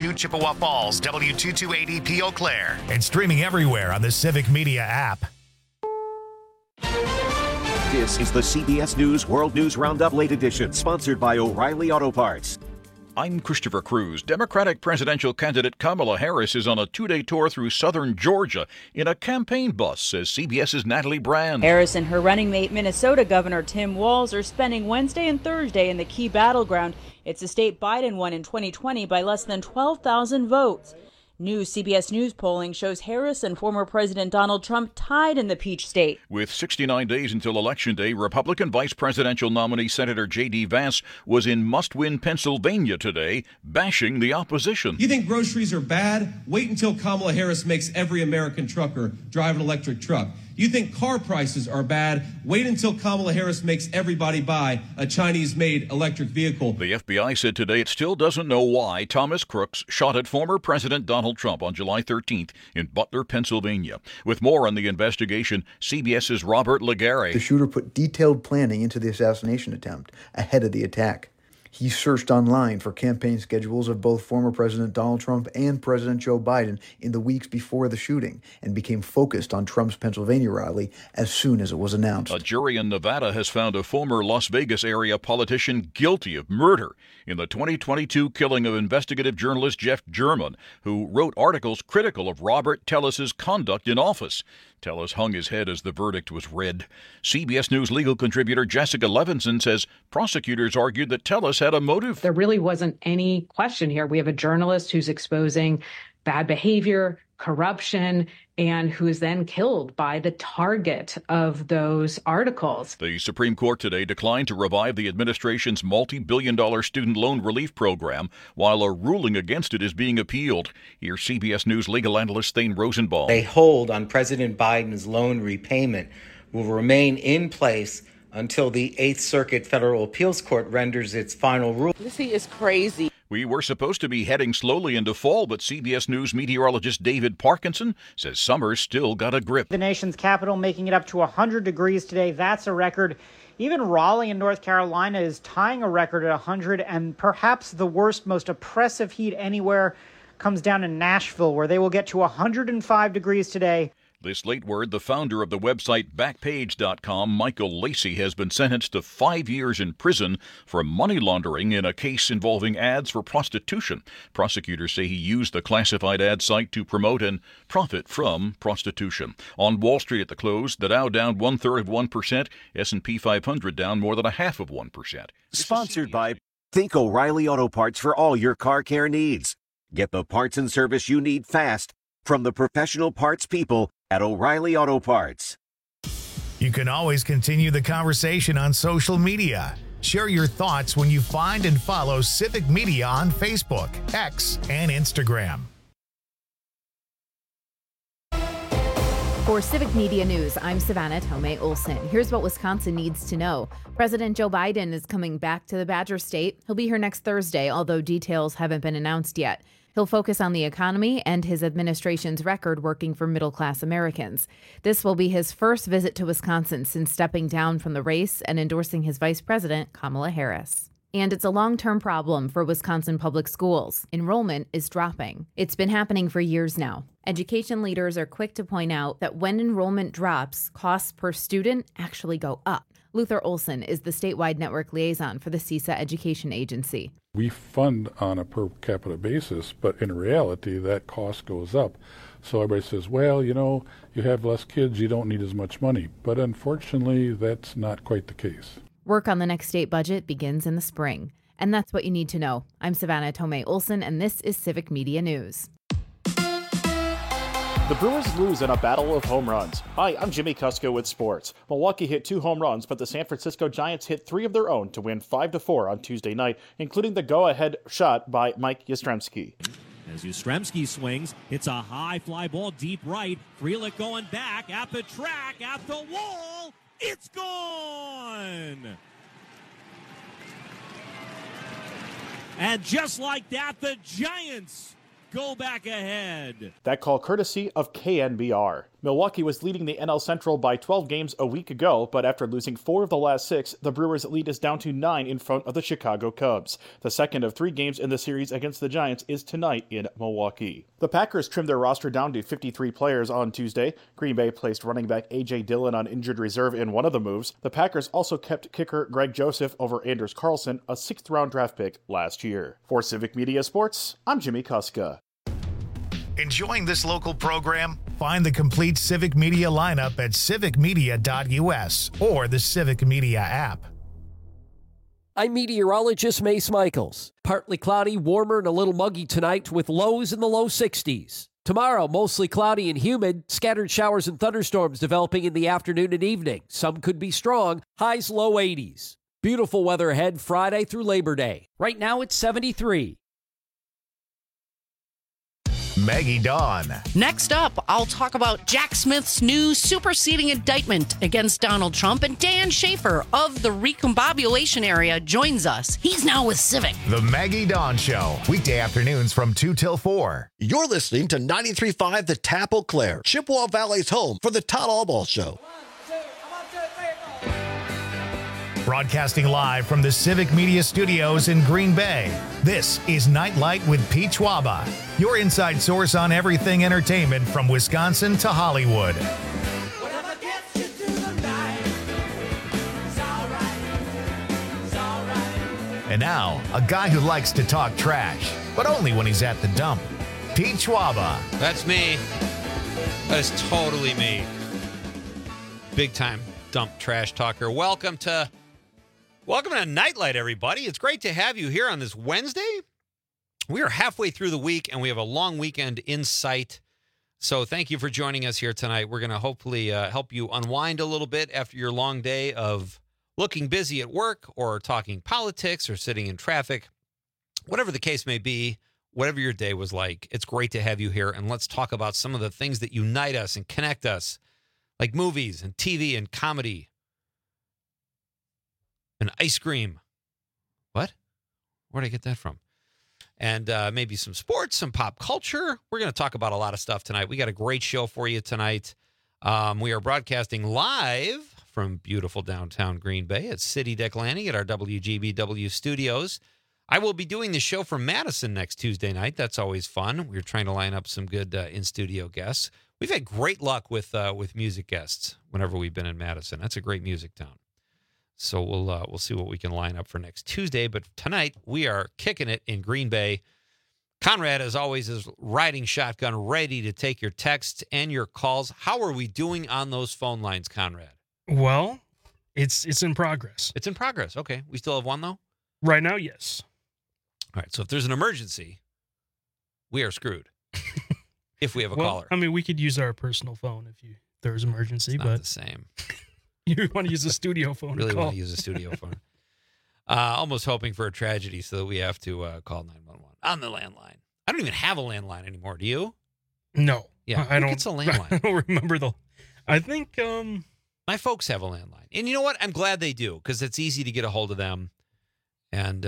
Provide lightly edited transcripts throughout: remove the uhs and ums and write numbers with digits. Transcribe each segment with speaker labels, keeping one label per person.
Speaker 1: W2 Chippewa Falls, W228EP Eau Claire.
Speaker 2: And streaming everywhere on the Civic Media app.
Speaker 3: This is the CBS News World News Roundup Late Edition, sponsored by O'Reilly Auto Parts.
Speaker 4: I'm Christopher Cruz. Democratic presidential candidate Kamala Harris is on a two-day tour through southern Georgia in a campaign bus, says CBS's Natalie Brand.
Speaker 5: Harris and her running mate, Minnesota Governor Tim Walz, are spending Wednesday and Thursday in the key battleground. It's a state Biden won in 2020 by less than 12,000 votes. New CBS News polling shows Harris and former President Donald Trump tied in the Peach State.
Speaker 4: With 69 days until Election Day, Republican vice presidential nominee Senator J.D. Vance was in must-win Pennsylvania today, bashing the opposition.
Speaker 6: You think groceries are bad? Wait until Kamala Harris makes every American trucker drive an electric truck. You think car prices are bad? Wait until Kamala Harris makes everybody buy a Chinese-made electric vehicle.
Speaker 4: The FBI said today it still doesn't know why Thomas Crooks shot at former President Donald Trump on July 13th in Butler, Pennsylvania. With more on the investigation, CBS's Robert Legare.
Speaker 7: The shooter put detailed planning into the assassination attempt ahead of the attack. He searched online for campaign schedules of both former President Donald Trump and President Joe Biden in the weeks before the shooting and became focused on Trump's Pennsylvania rally as soon as it was announced.
Speaker 4: A jury in Nevada has found a former Las Vegas area politician guilty of murder in the 2022 killing of investigative journalist Jeff German, who wrote articles critical of Robert Tellis's conduct in office. Tellis hung his head as the verdict was read. CBS News legal contributor Jessica Levinson says prosecutors argued that Tellis had a motive.
Speaker 8: There really wasn't any question here. We have a journalist who's exposing bad behavior, corruption, and who is then killed by the target of those articles.
Speaker 4: The Supreme Court today declined to revive the administration's multi-billion-dollar student loan relief program, while a ruling against it is being appealed. Here's CBS News legal analyst Thane Rosenbaum.
Speaker 9: A hold on President Biden's loan repayment will remain in place until the Eighth Circuit Federal Appeals Court renders its final ruling.
Speaker 10: This is crazy.
Speaker 4: We were supposed to be heading slowly into fall, but CBS News meteorologist David Parkinson says summer's still got a grip.
Speaker 11: The nation's capital making it up to 100 degrees today. That's a record. Even Raleigh in North Carolina is tying a record at 100, and perhaps the worst, most oppressive heat anywhere comes down in Nashville, where they will get to 105 degrees today.
Speaker 4: This late word, the founder of the website Backpage.com, Michael Lacey, has been sentenced to 5 years in prison for money laundering in a case involving ads for prostitution. Prosecutors say he used the classified ad site to promote and profit from prostitution. On Wall Street at the close, the Dow down 1/3 of 1%, S&P 500 down more than 0.5 of 1%.
Speaker 3: Sponsored by Think O'Reilly Auto Parts for all your car care needs. Get the parts and service you need fast from the professional parts people at O'Reilly Auto Parts.
Speaker 2: You can always continue the conversation on social media. Share your thoughts when you find and follow Civic Media on Facebook, X, and Instagram.
Speaker 12: For Civic Media News, I'm Savannah Tomei Olson. Here's what Wisconsin needs to know. President Joe Biden is coming back to the Badger State. He'll be here next Thursday, although details haven't been announced yet. He'll focus on the economy and his administration's record working for middle-class Americans. This will be his first visit to Wisconsin since stepping down from the race and endorsing his vice president, Kamala Harris. And it's a long-term problem for Wisconsin public schools. Enrollment is dropping. It's been happening for years now. Education leaders are quick to point out that when enrollment drops, costs per student actually go up. Luther Olson is the statewide network liaison for the CISA Education Agency.
Speaker 13: We fund on a per capita basis, but in reality, that cost goes up. So everybody says, well, you have less kids, you don't need as much money. But unfortunately, that's not quite the case.
Speaker 12: Work on the next state budget begins in the spring. And that's what you need to know. I'm Savannah Tomei Olson, and this is Civic Media News.
Speaker 14: The Brewers lose in a battle of home runs. Hi, I'm Jimmy Kusko with sports. Milwaukee hit 2 home runs, but the San Francisco Giants hit 3 of their own to win 5-4 on Tuesday night, including the go-ahead shot by Mike Yastrzemski.
Speaker 15: As Yastrzemski swings, it's a high fly ball deep right. Frelick going back at the track, at the wall. It's gone! And just like that, the Giants go back ahead.
Speaker 14: That call courtesy of KNBR. Milwaukee was leading the NL Central by 12 games a week ago, but after losing 4 of the last 6, the Brewers' lead is down to 9 in front of the Chicago Cubs. The second of 3 games in the series against the Giants is tonight in Milwaukee. The Packers trimmed their roster down to 53 players on Tuesday. Green Bay placed running back A.J. Dillon on injured reserve in one of the moves. The Packers also kept kicker Greg Joseph over Anders Carlson, a 6th-round draft pick last year. For Civic Media Sports, I'm Jimmy Kuska.
Speaker 2: Enjoying this local program? Find the complete Civic Media lineup at civicmedia.us or the Civic Media app.
Speaker 10: I'm meteorologist Mace Michaels. Partly cloudy, warmer, and a little muggy tonight with lows in the low 60s. Tomorrow, mostly cloudy and humid, scattered showers and thunderstorms developing in the afternoon and evening. Some could be strong, highs low 80s. Beautiful weather ahead Friday through Labor Day. Right now it's 73.
Speaker 2: Maggie Dawn.
Speaker 16: Next up, I'll talk about Jack Smith's new superseding indictment against Donald Trump, and Dan Schaefer of the Recombobulation area joins us. He's now with Civic.
Speaker 2: The Maggie Dawn Show, weekday afternoons from 2 till 4.
Speaker 17: You're listening to 93.5 The Tap Eau Claire, Chippewa Valley's home for the Todd Allball Show.
Speaker 2: Broadcasting live from the Civic Media Studios in Green Bay, this is Nightlight with Pete Schwaba, your inside source on everything entertainment from Wisconsin to Hollywood. And now, a guy who likes to talk trash, but only when he's at the dump, Pete Schwaba.
Speaker 18: That's me. That is totally me. Big time dump trash talker. Welcome to Nightlight, everybody. It's great to have you here on this Wednesday. We are halfway through the week, and we have a long weekend in sight. So thank you for joining us here tonight. We're going to hopefully help you unwind a little bit after your long day of looking busy at work or talking politics or sitting in traffic. Whatever the case may be, whatever your day was like, it's great to have you here. And let's talk about some of the things that unite us and connect us, like movies and TV and comedy. And ice cream. What? Where'd I get that from? And maybe some sports, some pop culture. We're going to talk about a lot of stuff tonight. We got a great show for you tonight. We are broadcasting live from beautiful downtown Green Bay at City Deck Landing at our WGBW studios. I will be doing the show from Madison next Tuesday night. That's always fun. We're trying to line up some good in-studio guests. We've had great luck with music guests whenever we've been in Madison. That's a great music town. So we'll see what we can line up for next Tuesday. But tonight, we are kicking it in Green Bay. Conrad, as always, is riding shotgun, ready to take your texts and your calls. How are we doing on those phone lines, Conrad?
Speaker 19: Well, it's in progress.
Speaker 18: It's in progress. Okay. We still have one, though?
Speaker 19: Right now, yes.
Speaker 18: All right. So if there's an emergency, we are screwed. If we have a caller.
Speaker 19: I mean, we could use our personal phone if there's an emergency.
Speaker 18: It's not the same.
Speaker 19: You want to use a studio phone?
Speaker 18: Really want to use a studio phone. Almost hoping for a tragedy so that we have to call 911 on the landline. I don't even have a landline anymore. Do you?
Speaker 19: No.
Speaker 18: Yeah.
Speaker 19: I don't.
Speaker 18: It's a landline.
Speaker 19: I don't remember I think
Speaker 18: my folks have a landline, and you know what? I'm glad they do because it's easy to get a hold of them, and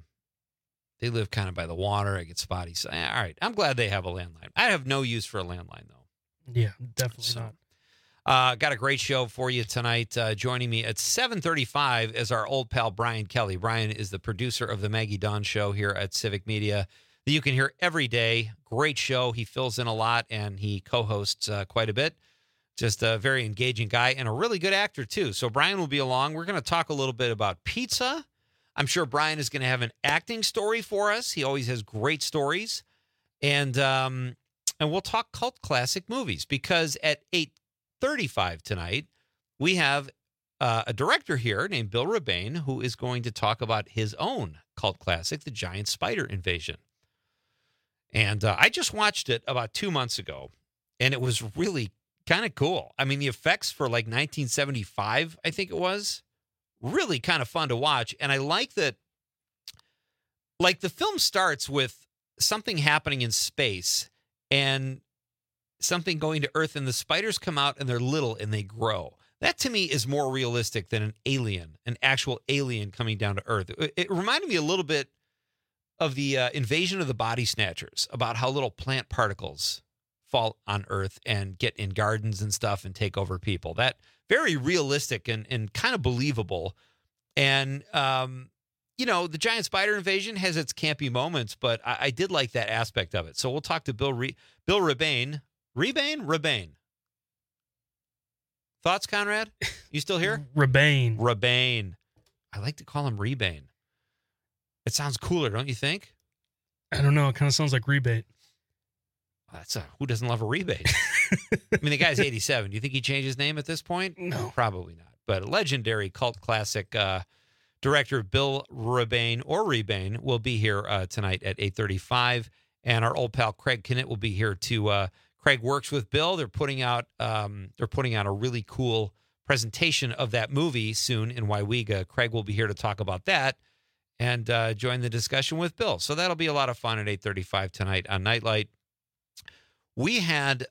Speaker 18: they live kind of by the water. I get spotty. So, all right. I'm glad they have a landline. I have no use for a landline though.
Speaker 19: Yeah, definitely not.
Speaker 18: Got a great show for you tonight. Joining me at 7:35 is our old pal, Brian Kelly. Brian is the producer of the Maggie Dawn Show here at Civic Media that you can hear every day. Great show. He fills in a lot, and he co-hosts quite a bit. Just a very engaging guy and a really good actor, too. So Brian will be along. We're going to talk a little bit about pizza. I'm sure Brian is going to have an acting story for us. He always has great stories. And we'll talk cult classic movies because at 8:35 tonight, we have a director here named Bill Rebane who is going to talk about his own cult classic, The Giant Spider Invasion. And I just watched it about 2 months ago, and it was really kind of cool. I mean, the effects for like 1975, I think it was, really kind of fun to watch. And I like that, like, the film starts with something happening in space and something going to Earth, and the spiders come out and they're little and they grow. That to me is more realistic than an actual alien coming down to Earth. It reminded me a little bit of the Invasion of the Body Snatchers, about how little plant particles fall on Earth and get in gardens and stuff and take over people. That very realistic and kind of believable. And, the giant spider invasion has its campy moments, but I did like that aspect of it. So we'll talk to Bill Rebane. Rebane. Thoughts, Conrad? You still here?
Speaker 19: Rebane.
Speaker 18: I like to call him Rebane. It sounds cooler, don't you think?
Speaker 19: I don't know. It kind of sounds like rebate.
Speaker 18: Who doesn't love a rebate? I mean, the guy's 87. Do you think he changed his name at this point?
Speaker 19: No.
Speaker 18: Probably not. But a legendary cult classic director Bill Rebane will be here tonight at 8:35. And our old pal Craig Knitt will be here too. Craig works with Bill. They're putting out a really cool presentation of that movie soon in Waiwega. Craig will be here to talk about that and join the discussion with Bill. So that'll be a lot of fun at 8:35 tonight on Nightlight. We had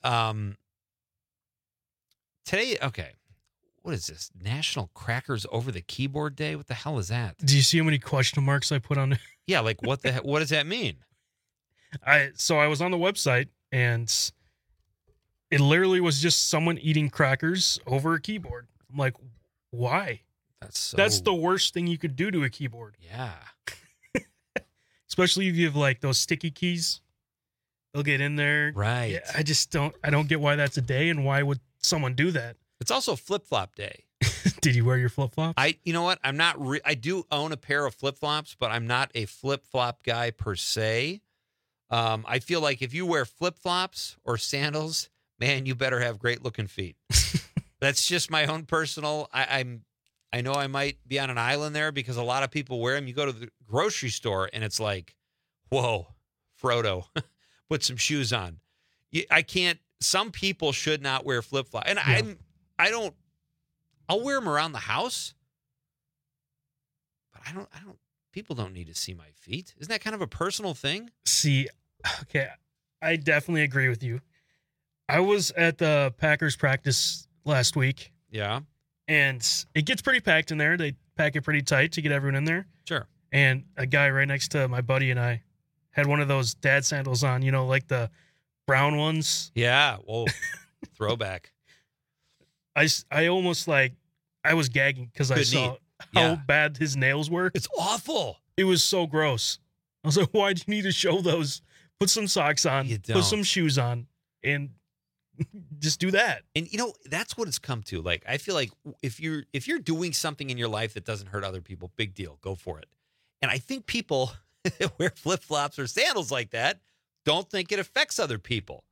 Speaker 18: today, okay, what is this? National Crackers Over the Keyboard Day? What the hell is that?
Speaker 19: Do you see how many question marks I put on it?
Speaker 18: Yeah, like what does that mean?
Speaker 19: So I was on the website, and it literally was just someone eating crackers over a keyboard. I'm like, why? That's the worst thing you could do to a keyboard.
Speaker 18: Yeah.
Speaker 19: Especially if you have like those sticky keys. They'll get in there.
Speaker 18: Right.
Speaker 19: Yeah, I don't get why that's a day, and why would someone do that?
Speaker 18: It's also flip-flop day.
Speaker 19: Did you wear your flip-flops?
Speaker 18: You know what? I'm not I do own a pair of flip-flops, but I'm not a flip-flop guy per se. I feel like if you wear flip-flops or sandals, man, you better have great-looking feet. That's just my own personal. I know I might be on an island there because a lot of people wear them. You go to the grocery store and it's like, whoa, Frodo, put some shoes on. I can't. Some people should not wear flip-flops, and yeah. I'll wear them around the house, but I don't. People don't need to see my feet. Isn't that kind of a personal thing?
Speaker 19: See, okay, I definitely agree with you. I was at the Packers practice last week.
Speaker 18: Yeah.
Speaker 19: And it gets pretty packed in there. They pack it pretty tight to get everyone in there.
Speaker 18: Sure.
Speaker 19: And a guy right next to my buddy and I had one of those dad sandals on, like the brown ones.
Speaker 18: Yeah. Whoa. Throwback.
Speaker 19: I almost I was gagging because I saw how bad his nails were.
Speaker 18: It's awful.
Speaker 19: It was so gross. I was like, why do you need to show those? Put some socks on, put some shoes on, and just do that.
Speaker 18: And that's what it's come to. Like, I feel like if you're doing something in your life that doesn't hurt other people, big deal, go for it. And I think people that wear flip-flops or sandals like that don't think it affects other people.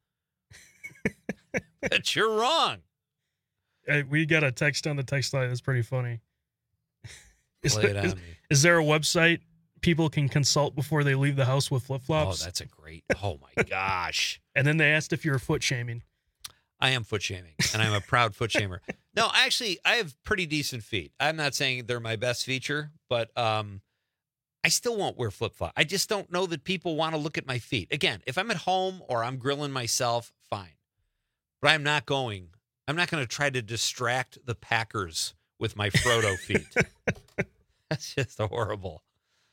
Speaker 18: But you're wrong.
Speaker 19: We got a text on the text line that's pretty funny. Is there a website people can consult before they leave the house with flip-flops?
Speaker 18: Oh, that's a great. Oh my gosh.
Speaker 19: And then they asked if you're foot shaming.
Speaker 18: I am foot shaming, and I'm a proud foot shamer. No, actually, I have pretty decent feet. I'm not saying they're my best feature, but I still won't wear flip-flop. I just don't know that people want to look at my feet. Again, if I'm at home or I'm grilling myself, fine. But I'm not going to try to distract the Packers with my Frodo feet. That's just horrible.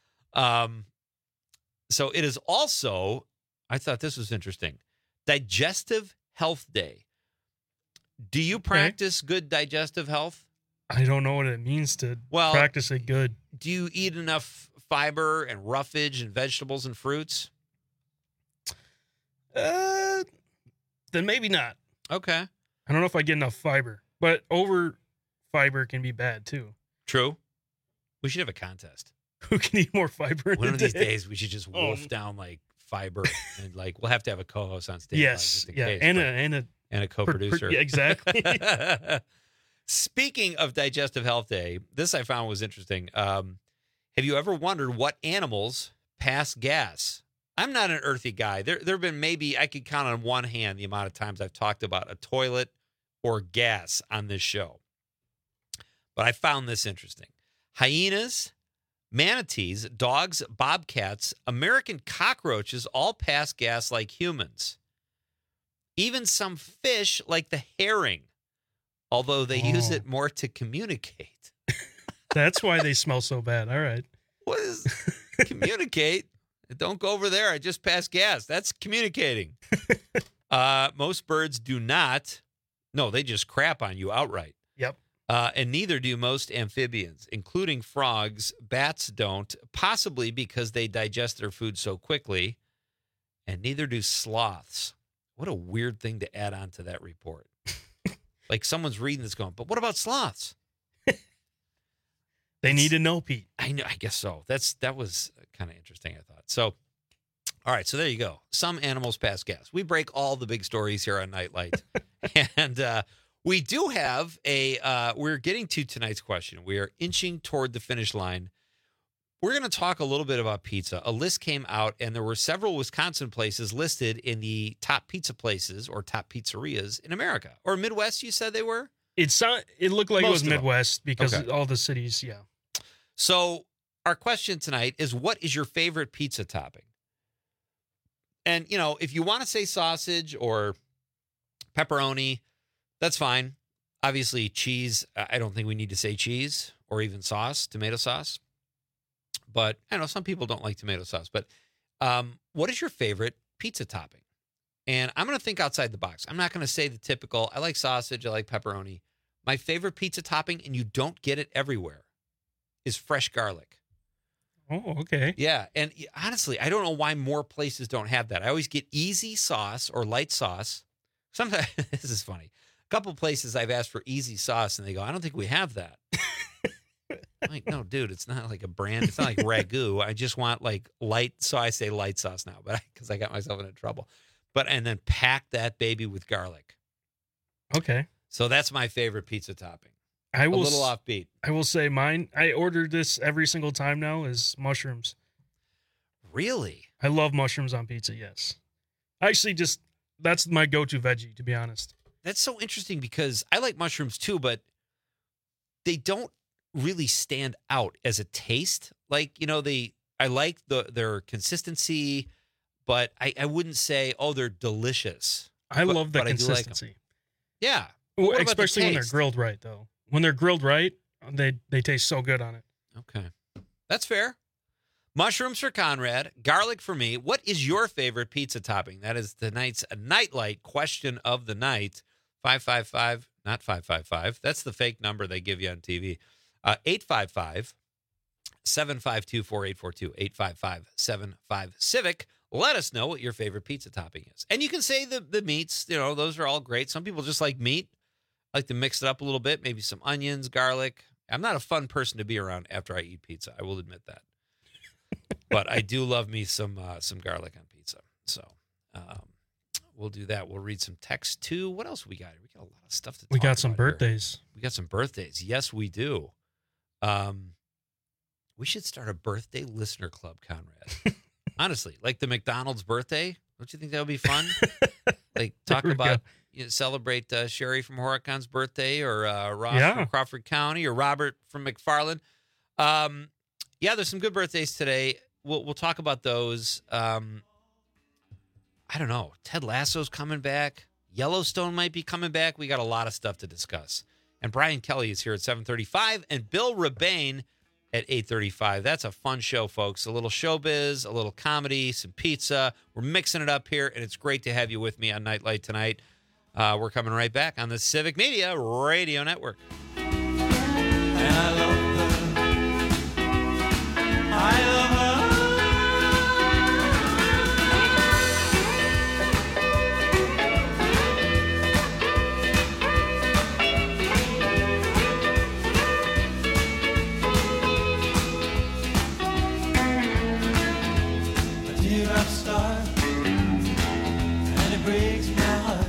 Speaker 18: So it is also, I thought this was interesting, Digestive Health Day. Do you practice good digestive health?
Speaker 19: I don't know what it means to practice it good.
Speaker 18: Do you eat enough fiber and roughage and vegetables and fruits?
Speaker 19: Then maybe not.
Speaker 18: Okay.
Speaker 19: I don't know if I get enough fiber, but over fiber can be bad too.
Speaker 18: True. We should have a contest.
Speaker 19: Who can eat more fiber in
Speaker 18: One
Speaker 19: a
Speaker 18: of
Speaker 19: day?
Speaker 18: these days we should just wolf down like fiber and we'll have to have a co-host on stage.
Speaker 19: Yes. Yeah.
Speaker 18: And a co-producer.
Speaker 19: Yeah, exactly.
Speaker 18: Speaking of Digestive Health Day, this I found was interesting. Have you ever wondered what animals pass gas? I'm not an earthy guy. There have been maybe, I could count on one hand the amount of times I've talked about a toilet or gas on this show. But I found this interesting. Hyenas, manatees, dogs, bobcats, American cockroaches all pass gas like humans. Even some fish like the herring, although they use it more to communicate.
Speaker 19: That's why they smell so bad. All right.
Speaker 18: What is communicate? Don't go over there. I just passed gas. That's communicating. Most birds do not. No, they just crap on you outright.
Speaker 19: Yep.
Speaker 18: And neither do most amphibians, including frogs. Bats don't, possibly because they digest their food so quickly. And neither do sloths. What a weird thing to add on to that report. Like someone's reading this going, but what about sloths?
Speaker 19: They need to know, Pete.
Speaker 18: I know. I guess so. That was kind of interesting, I thought. So, all right. So there you go. Some animals pass gas. We break all the big stories here on Nightlight. And we do have we're getting to tonight's question. We are inching toward the finish line. We're going to talk a little bit about pizza. A list came out, and there were several Wisconsin places listed in the top pizza places or top pizzerias in America. Or Midwest, you said they were?
Speaker 19: It looked like it was
Speaker 18: Most of them.
Speaker 19: Midwest because
Speaker 18: Okay.
Speaker 19: all the cities, yeah.
Speaker 18: So our question tonight is, what is your favorite pizza topping? And, if you want to say sausage or pepperoni, that's fine. Obviously, cheese, I don't think we need to say cheese or even sauce, tomato sauce. But I know some people don't like tomato sauce. But what is your favorite pizza topping? And I'm going to think outside the box. I'm not going to say the typical, I like sausage, I like pepperoni. My favorite pizza topping, and you don't get it everywhere, is fresh garlic.
Speaker 19: Oh, okay.
Speaker 18: Yeah. And honestly, I don't know why more places don't have that. I always get easy sauce or light sauce. Sometimes, this is funny. A couple places I've asked for easy sauce, and they go, I don't think we have that. I'm like, no, dude, it's not like a brand. It's not like ragu. I just want like light. So I say light sauce now, but because I got myself into trouble. And then pack that baby with garlic.
Speaker 19: Okay.
Speaker 18: So that's my favorite pizza topping.
Speaker 19: A
Speaker 18: little offbeat.
Speaker 19: I will say mine, I ordered this every single time now, is mushrooms.
Speaker 18: Really?
Speaker 19: I love mushrooms on pizza, yes. Actually, that's my go-to veggie, to be honest.
Speaker 18: That's so interesting because I like mushrooms too, but they don't really stand out as a taste. Like, I like their consistency, but I wouldn't say, oh, they're delicious.
Speaker 19: I love the
Speaker 18: but
Speaker 19: consistency.
Speaker 18: I do like them. Yeah.
Speaker 19: Well,
Speaker 18: What about the
Speaker 19: especially when they're
Speaker 18: taste?
Speaker 19: grilled right, though. When they're grilled right, they taste so good on it.
Speaker 18: Okay. That's fair. Mushrooms for Conrad, garlic for me. What is your favorite pizza topping? That is tonight's Nightlight question of the night. 555, not 555. That's the fake number they give you on TV. 855-752-4842. 855-75-CIVIC. Let us know what your favorite pizza topping is. And you can say the meats, those are all great. Some people just like meat. I like to mix it up a little bit, maybe some onions, garlic. I'm not a fun person to be around after I eat pizza. I will admit that. But I do love me some garlic on pizza. So we'll do that. We'll read some text too. What else we got? We got a lot of stuff to talk about.
Speaker 19: We got some
Speaker 18: here.
Speaker 19: birthdays.
Speaker 18: We got some birthdays. Yes, we do. We should start a birthday listener club, Conrad. Honestly, like the McDonald's birthday. Don't you think that would be fun? Like talk about, celebrate Sherry from Horacon's birthday, or Ross from Crawford County, or Robert from McFarland. Yeah, there's some good birthdays today. We'll talk about those. I don't know. Ted Lasso's coming back. Yellowstone might be coming back. We got a lot of stuff to discuss. And Brian Kelly is here at 7:35, and Bill Rebane at 8:35. That's a fun show, folks. A little showbiz, a little comedy, some pizza. We're mixing it up here, and it's great to have you with me on Nightlight tonight. We're coming right back on the Civic Media Radio Network.
Speaker 20: And I love her. I love her. A teardrop star, and it breaks my heart.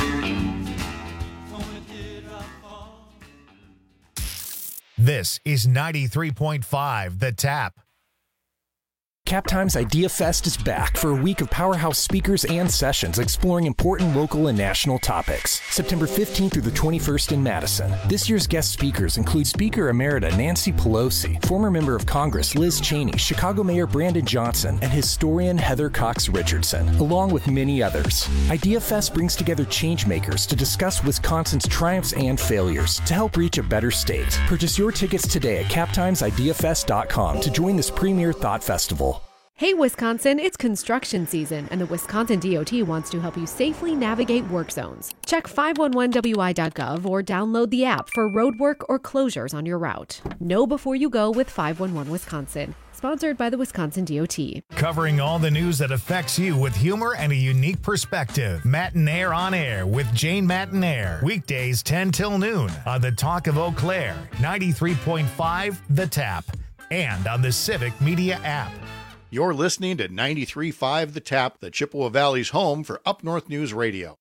Speaker 2: This is 93.5 The Tap.
Speaker 21: Captime's Idea Fest is back for a week of powerhouse speakers and sessions exploring important local and national topics. September 15th through the 21st in Madison. This year's guest speakers include Speaker Emerita Nancy Pelosi, former member of Congress Liz Cheney, Chicago Mayor Brandon Johnson, and historian Heather Cox Richardson, along with many others. Idea Fest brings together changemakers to discuss Wisconsin's triumphs and failures to help reach a better state. Purchase your tickets today at captimesideafest.com to join this premier thought festival.
Speaker 1: Hey, Wisconsin, it's construction season, and the Wisconsin DOT wants to help you safely navigate work zones. Check 511wi.gov or download the app for road work or closures on your route. Know before you go with 511 Wisconsin. Sponsored by the Wisconsin DOT.
Speaker 2: Covering all the news that affects you with humor and a unique perspective. Matinaire on Air with Jane Matinaire. Weekdays 10 till noon on the Talk of Eau Claire, 93.5 The Tap, and on the Civic Media app.
Speaker 22: You're listening to 93.5 The Tap, the Chippewa Valley's home for Up North News Radio.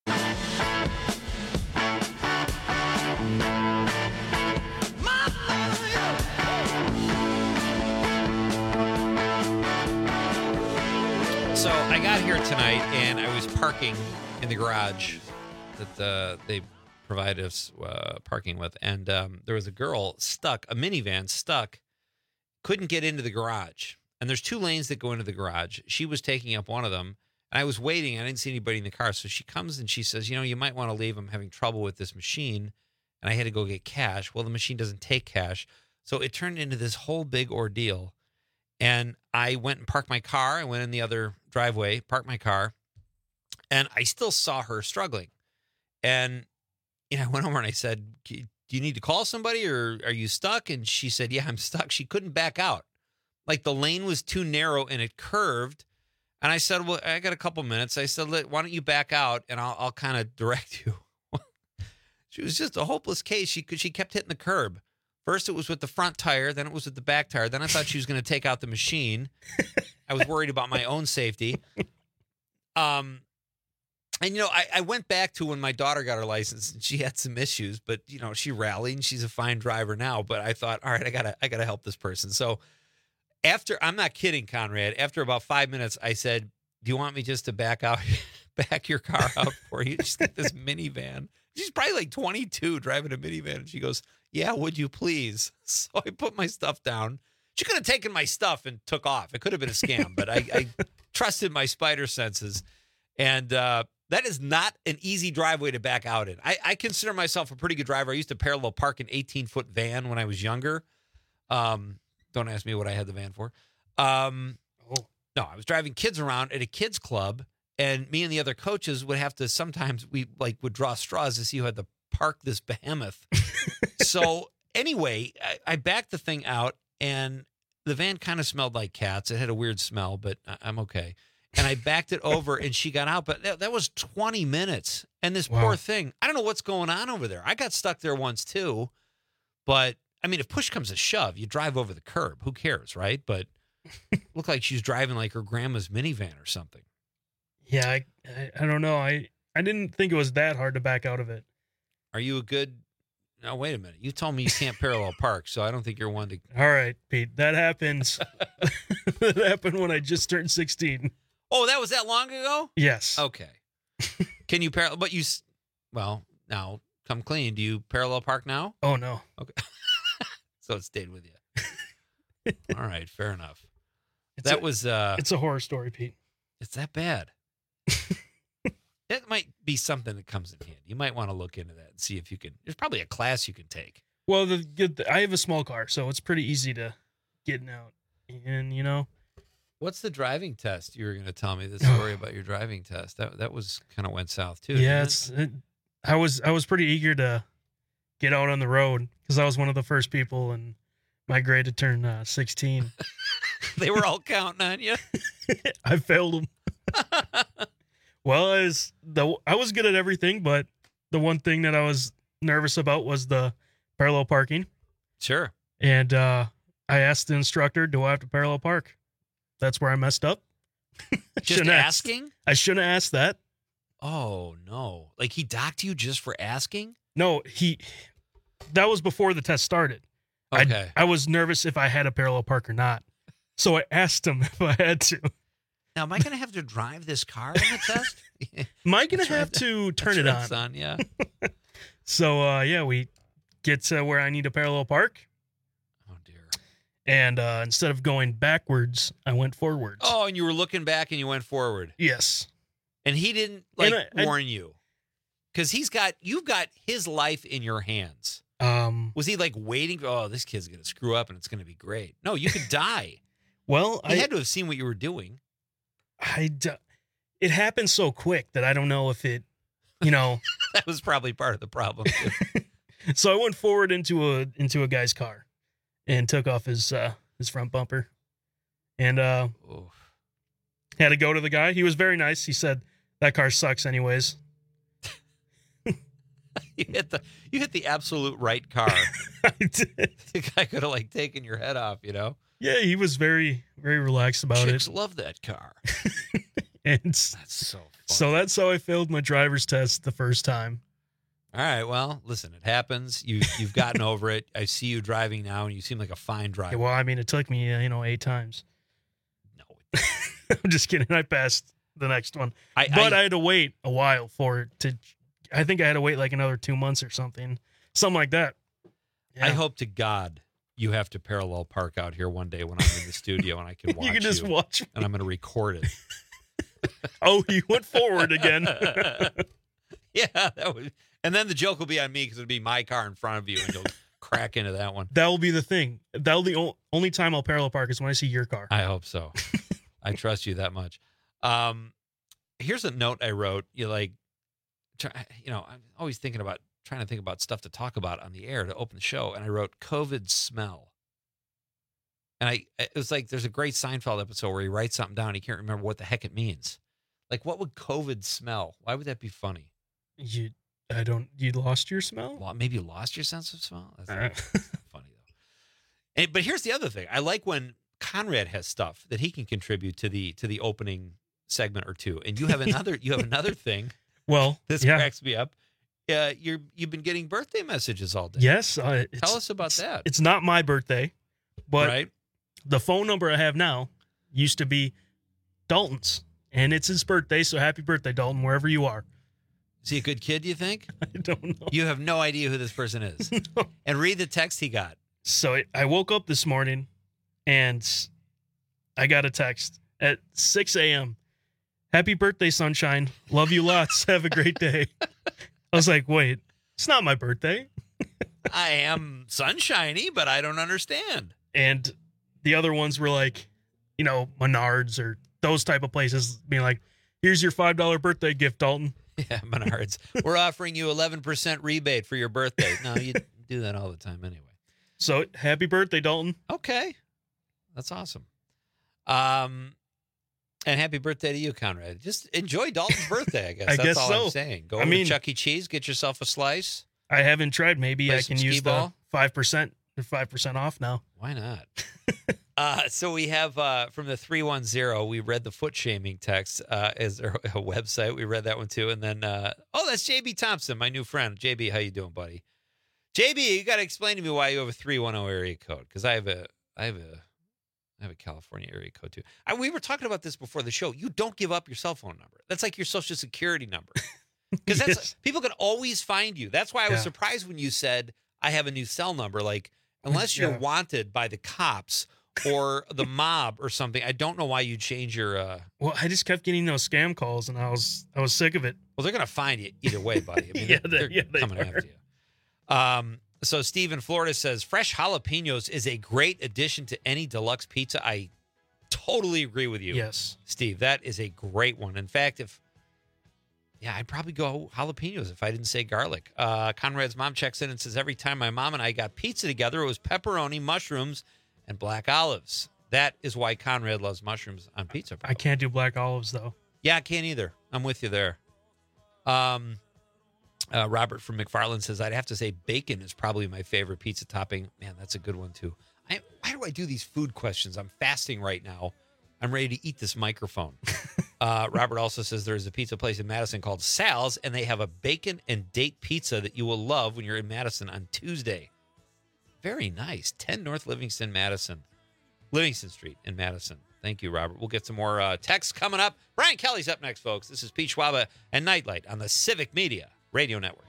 Speaker 18: So I got here tonight, and I was parking in the garage that they provided us parking with, and there was a girl stuck, a minivan stuck, couldn't get into the garage. And there's 2 lanes that go into the garage. She was taking up one of them, and I was waiting. I didn't see anybody in the car. So she comes and she says, you might want to leave. I'm having trouble with this machine. And I had to go get cash. Well, the machine doesn't take cash. So it turned into this whole big ordeal. And I went and parked my car. I went in the other driveway, parked my car, and I still saw her struggling. And I went over and I said, do you need to call somebody, or are you stuck? And she said, yeah, I'm stuck. She couldn't back out. Like, the lane was too narrow and it curved. And I said, well, I got a couple minutes. I said, why don't you back out and I'll kind of direct you. She was just a hopeless case. She kept hitting the curb. First it was with the front tire. Then it was with the back tire. Then I thought she was going to take out the machine. I was worried about my own safety. And, I went back to when my daughter got her license, and she had some issues, but, she rallied, and she's a fine driver now. But I thought, all right, I gotta help this person. So I'm not kidding, Conrad, after about 5 minutes, I said, do you want me just to back your car out for you? She's got this minivan. She's probably like 22 driving a minivan. And she goes, yeah, would you please? So I put my stuff down. She could have taken my stuff and took off. It could have been a scam, but I trusted my spider senses. And that is not an easy driveway to back out in. I consider myself a pretty good driver. I used to parallel park an 18-foot van when I was younger. Don't ask me what I had the van for. No, I was driving kids around at a kids club, and me and the other coaches would have to, sometimes we would draw straws to see who had to park this behemoth. So anyway, I backed the thing out, and the van kind of smelled like cats. It had a weird smell, but I'm okay. And I backed it over, and she got out, but that was 20 minutes. And this poor thing, I don't know what's going on over there. I got stuck there once too, but I mean, if push comes to shove, you drive over the curb. Who cares, right? But it looked like she's driving like her grandma's minivan or something.
Speaker 19: Yeah, I don't know. I didn't think it was that hard to back out of it.
Speaker 18: Are you a good... No, wait a minute. You told me you can't parallel park, so I don't think you're one to...
Speaker 19: All right, Pete. That happens. That happened when I just turned 16.
Speaker 18: Oh, that was that long ago?
Speaker 19: Yes.
Speaker 18: Okay. Can you parallel... But you... Well, now, come clean. Do you parallel park now?
Speaker 19: Oh, no.
Speaker 18: Okay. So it stayed with you. All right, fair enough. It's a
Speaker 19: horror story, Pete.
Speaker 18: It's that bad. That might be something that comes in handy. You might want to look into that and see if you can. There's probably a class you can take.
Speaker 19: Well, I have a small car, so it's pretty easy to get out. And
Speaker 18: what's the driving test? You were going to tell me the story about your driving test. That was kind of went south too.
Speaker 19: Yeah, I was pretty eager to get out on the road because I was one of the first people in my grade to turn 16.
Speaker 18: They were all counting on you.
Speaker 19: I failed them. Well, I was good at everything, but the one thing that I was nervous about was the parallel parking.
Speaker 18: Sure.
Speaker 19: And I asked the instructor, do I have to parallel park? That's where I messed up.
Speaker 18: Just asking?
Speaker 19: I shouldn't have asked that.
Speaker 18: Oh, no. Like he docked you just for asking?
Speaker 19: No, that was before the test started.
Speaker 18: Okay.
Speaker 19: I was nervous if I had a parallel park or not. So I asked him if I had to.
Speaker 18: Now, am I going to have to drive this car in the test?
Speaker 19: Am I going to have to turn it on?
Speaker 18: Son, yeah.
Speaker 19: So, we get to where I need to parallel park.
Speaker 18: Oh, dear.
Speaker 19: And instead of going backwards, I went forwards.
Speaker 18: Oh, and you were looking back and you went forward.
Speaker 19: Yes.
Speaker 18: And he didn't warn you because you've got his life in your hands. Was he waiting? Oh, this kid's going to screw up and it's going to be great. No, you could die.
Speaker 19: Well,
Speaker 18: He had to have seen what you were doing.
Speaker 19: It happened so quick that I don't know if it,
Speaker 18: That was probably part of the problem.
Speaker 19: So I went forward into a guy's car and took off his front bumper, and had to go to the guy. He was very nice. He said that car sucks anyways.
Speaker 18: You hit the absolute right car.
Speaker 19: I did.
Speaker 18: The guy could have taken your head off,
Speaker 19: Yeah, he was very, very relaxed about
Speaker 18: Chicks
Speaker 19: it.
Speaker 18: love that car.
Speaker 19: And
Speaker 18: that's so funny.
Speaker 19: So that's how I failed my driver's test the first time.
Speaker 18: All right, well, listen, it happens. You've gotten over it. I see you driving now, and you seem like a fine driver.
Speaker 19: Yeah, well, I mean, it took me 8 times. No, I'm just kidding. I passed the next one, but I had to wait a while for it to. I think I had to wait another 2 months or something like that. Yeah.
Speaker 18: I hope to God you have to parallel park out here one day when I'm in the studio and I can watch you.
Speaker 19: You can just watch me.
Speaker 18: And I'm going to record it.
Speaker 19: Oh, you went forward again.
Speaker 18: Yeah, that would. And then the joke will be on me because it'll be my car in front of you, and you'll crack into that one.
Speaker 19: That will be the thing. That'll be the only time I'll parallel park is when I see your car.
Speaker 18: I hope so. I trust you that much. Here's a note I wrote. I'm always trying to think about stuff to talk about on the air to open the show, and I wrote COVID smell. And it was there's a great Seinfeld episode where he writes something down. He can't remember what the heck it means. What would COVID smell? Why would that be funny?
Speaker 19: You lost your smell?
Speaker 18: Well, maybe you lost your sense of smell. That's funny though. But here's the other thing. I like when Conrad has stuff that he can contribute to the opening segment or two. And you have another thing.
Speaker 19: Well,
Speaker 18: this cracks me up. You've been getting birthday messages all day.
Speaker 19: Yes.
Speaker 18: Tell us about that.
Speaker 19: It's not my birthday, but
Speaker 18: right?
Speaker 19: The phone number I have now used to be Dalton's, and it's his birthday. So happy birthday, Dalton, wherever you are.
Speaker 18: Is he a good kid, do you think?
Speaker 19: I don't know.
Speaker 18: You have no idea who this person is. No. And read the text he got.
Speaker 19: So I woke up this morning, and I got a text at 6 a.m. Happy birthday, sunshine. Love you lots. Have a great day. I was like, wait, it's not my birthday.
Speaker 18: I am sunshiny, but I don't understand.
Speaker 19: And the other ones were Menards or those type of places being like, here's your $5 birthday gift, Dalton.
Speaker 18: Yeah, Menards. We're offering you 11% rebate for your birthday. No, you do that all the time anyway.
Speaker 19: So happy birthday, Dalton.
Speaker 18: Okay. That's awesome. And happy birthday to you, Conrad. Just enjoy Dalton's birthday, I guess. That's all I'm saying. Go over to Chuck E. Cheese, get yourself a slice.
Speaker 19: I haven't tried. Maybe I can use the 5% or 5% off now.
Speaker 18: Why not? So we have from the 310, we read the foot shaming text as a website. We read that one too. And then, that's JB Thompson, my new friend. JB, how you doing, buddy? JB, you got to explain to me why you have a 310 area code. Because I have a California area code too. We were talking about this before the show. You don't give up your cell phone number. That's like your social security number. Because people can always find you. That's why I was surprised when you said, I have a new cell number. Unless you're wanted by the cops or the mob or something, I don't know why you change your.
Speaker 19: Well, I just kept getting those scam calls, and I was sick of it.
Speaker 18: Well, they're gonna find you either way, buddy. I mean, they're coming after you. So Steve in Florida says fresh jalapenos is a great addition to any deluxe pizza. I totally agree with you.
Speaker 19: Yes,
Speaker 18: Steve, that is a great one. In fact, I'd probably go jalapenos if I didn't say garlic. Conrad's mom checks in and says, every time my mom and I got pizza together, it was pepperoni, mushrooms, and black olives. That is why Conrad loves mushrooms on pizza.
Speaker 19: I can't do black olives, though.
Speaker 18: Yeah, I can't either. I'm with you there. Robert from McFarland says, I'd have to say bacon is probably my favorite pizza topping. Man, that's a good one, too. Why do I do these food questions? I'm fasting right now. I'm ready to eat this microphone. Robert also says there's a pizza place in Madison called Sal's, and they have a bacon and date pizza that you will love when you're in Madison on Tuesday. Very nice. 10 North Livingston Street in Madison. Thank you, Robert. We'll get some more texts coming up. Brian Kelly's up next, folks. This is Pete Schwaba and Nightlight on the Civic Media Radio Network.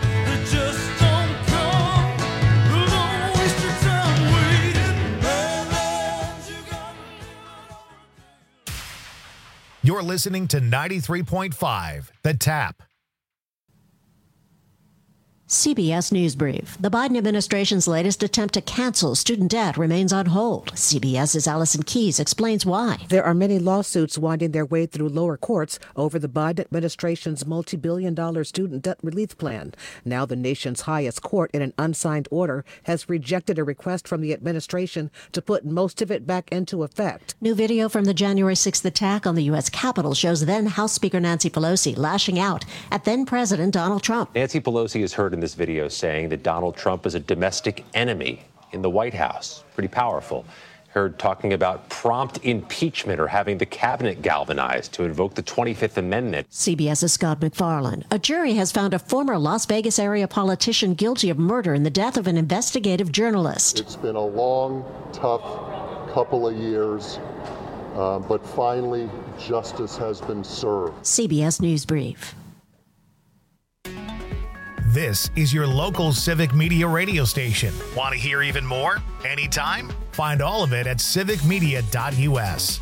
Speaker 2: You're listening to 93.5, The Tap.
Speaker 5: CBS News Brief. The Biden administration's latest attempt to cancel student debt remains on hold. CBS's Allison Keyes explains why.
Speaker 6: There are many lawsuits winding their way through lower courts over the Biden administration's multi-billion-dollar student debt relief plan. Now the nation's highest court, in an unsigned order, has rejected a request from the administration to put most of it back into effect.
Speaker 5: New video from the January 6th attack on the U.S. Capitol shows then House Speaker Nancy Pelosi lashing out at then-President Donald Trump.
Speaker 23: Nancy Pelosi is heard in this video saying that Donald Trump is a domestic enemy in the White House. Pretty powerful. Heard talking about prompt impeachment or having the cabinet galvanized to invoke the 25th Amendment.
Speaker 5: CBS's Scott MacFarlane. A jury has found a former Las Vegas area politician guilty of murder in the death of an investigative journalist.
Speaker 24: It's been a long, tough couple of years, but finally justice has been served.
Speaker 5: CBS News Brief.
Speaker 2: This is your local Civic Media radio station. Want to hear even more? Anytime? Find all of it at civicmedia.us.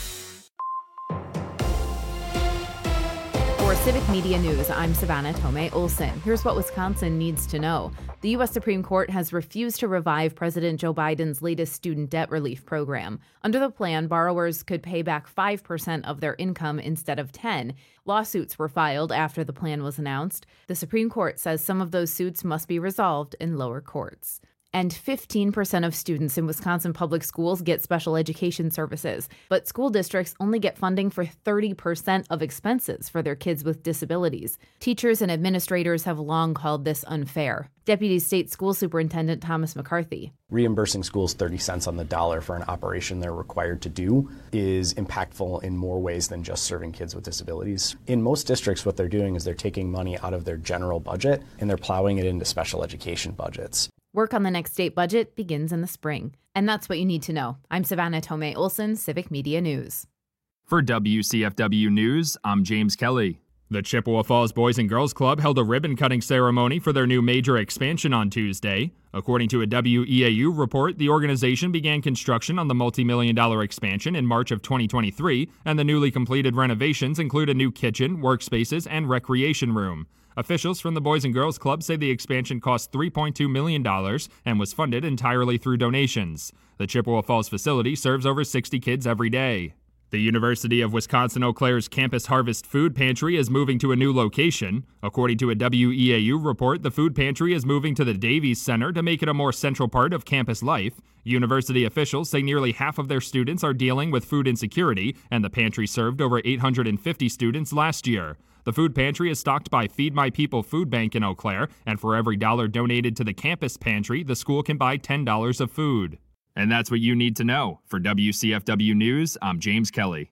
Speaker 12: For Civic Media News, I'm Savannah Tomei Olsen. Here's what Wisconsin needs to know. The U.S. Supreme Court has refused to revive President Joe Biden's latest student debt relief program. Under the plan, borrowers could pay back 5% of their income instead of 10%. Lawsuits were filed after the plan was announced. The Supreme Court says some of those suits must be resolved in lower courts. And 15% of students in Wisconsin public schools get special education services, but school districts only get funding for 30% of expenses for their kids with disabilities. Teachers and administrators have long called this unfair. Deputy State School Superintendent Thomas McCarthy.
Speaker 25: Reimbursing schools 30 cents on the dollar for an operation they're required to do is impactful in more ways than just serving kids with disabilities. In most districts, what they're doing is they're taking money out of their general budget and they're plowing it into special education budgets.
Speaker 12: Work on the next state budget begins in the spring. And that's what you need to know. I'm Savannah Tomei Olsen, Civic Media News.
Speaker 26: For WCFW News, I'm James Kelly. The Chippewa Falls Boys and Girls Club held a ribbon-cutting ceremony for their new major expansion on Tuesday. According to a WEAU report, the organization began construction on the multi-million-dollar expansion in March of 2023, and the newly completed renovations include a new kitchen, workspaces, and recreation room. Officials from the Boys and Girls Club say the expansion cost $3.2 million and was funded entirely through donations. The Chippewa Falls facility serves over 60 kids every day. The University of Wisconsin-Eau Claire's Campus Harvest Food Pantry is moving to a new location. According to a WEAU report, the food pantry is moving to the Davies Center to make it a more central part of campus life. University officials say nearly half of their students are dealing with food insecurity, and the pantry served over 850 students last year. The food pantry is stocked by Feed My People Food Bank in Eau Claire, and for every dollar donated to the campus pantry, the school can buy $10 of food. And that's what you need to know. For WCFW News, I'm James Kelly.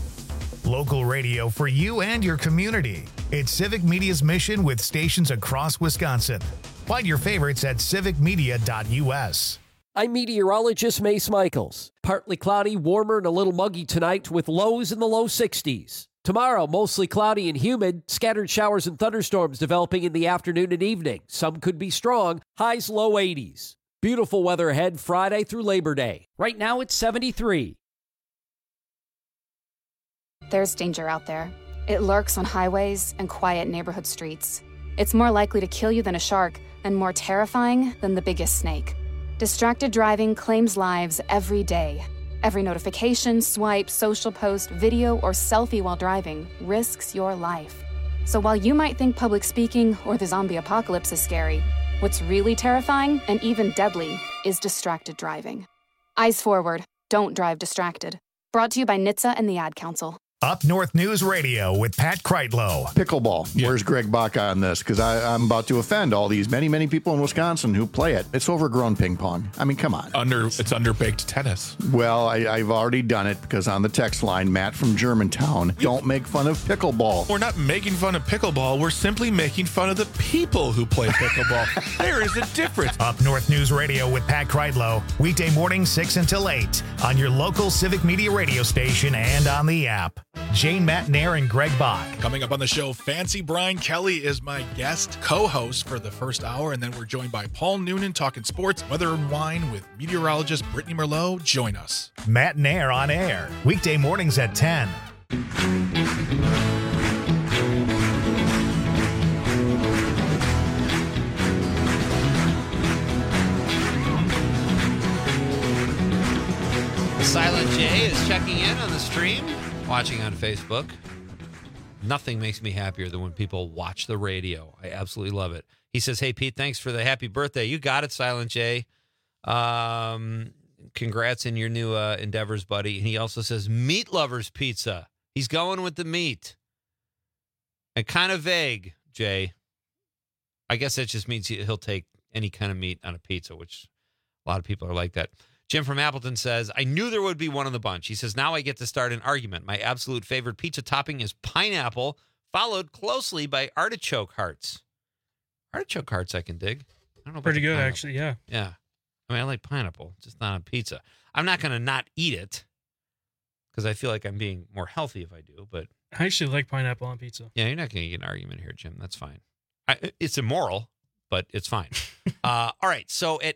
Speaker 2: Local radio for you and your community. It's Civic Media's mission with stations across Wisconsin. Find your favorites at civicmedia.us.
Speaker 10: I'm meteorologist Mace Michaels. Partly cloudy, warmer, and a little muggy tonight with lows in the low 60s. Tomorrow, mostly cloudy and humid, scattered showers and thunderstorms developing in the afternoon and evening. Some could be strong, highs low 80s. Beautiful weather ahead Friday through Labor Day. Right now it's 73.
Speaker 27: There's danger out there. It lurks on highways and quiet neighborhood streets. It's more likely to kill you than a shark and more terrifying than the biggest snake. Distracted driving claims lives every day. Every notification, swipe, social post, video, or selfie while driving risks your life. So while you might think public speaking or the zombie apocalypse is scary, what's really terrifying and even deadly is distracted driving. Eyes forward. Don't drive distracted. Brought to you by NHTSA and the Ad Council.
Speaker 2: Up North News Radio with Pat Kreitlow.
Speaker 22: Pickleball. Where's Greg Baca on this? Because I'm about to offend all these many people in Wisconsin who play it. It's overgrown ping pong. I mean, come on.
Speaker 28: It's underbaked tennis.
Speaker 22: Well, I've already done it because on the text line, Matt from Germantown, don't make fun of pickleball.
Speaker 28: We're not making fun of pickleball. We're simply making fun of the people who play pickleball. There is a difference.
Speaker 2: Up North News Radio with Pat Kreitlow. Weekday morning 6 until 8 on your local Civic Media radio station and on the app. Jane Matnair and Greg Bach.
Speaker 28: Coming up on the show, Fancy Brian Kelly is my guest co-host for the first hour, and then we're joined by Paul Noonan talking sports, weather, and wine with meteorologist Brittany Merlot. Join us.
Speaker 2: Matnair on air, weekday mornings at 10.
Speaker 18: is checking in on the stream, watching on Facebook. Nothing makes me happier than when people watch the radio. I absolutely love it. He says, hey, Pete, thanks for the happy birthday. You got it, Silent J. Congrats in your new endeavors, buddy. And he also says, meat lovers pizza. He's going with the meat. And kind of vague, Jay. I guess that just means he'll take any kind of meat on a pizza, which a lot of people are like that. Jim from Appleton says, I knew there would be one in the bunch. He says, now I get to start an argument. My absolute favorite pizza topping is pineapple, followed closely by artichoke hearts. Artichoke hearts I can dig. I don't know.
Speaker 19: Pretty good, actually, yeah.
Speaker 18: Yeah. I mean, I like pineapple, just not on pizza. I'm not going to not eat it because I feel like I'm being more healthy if I do. But
Speaker 19: I actually like pineapple on pizza.
Speaker 18: Yeah, you're not going to get an argument here, Jim. That's fine. It's immoral, but it's fine. All right. So at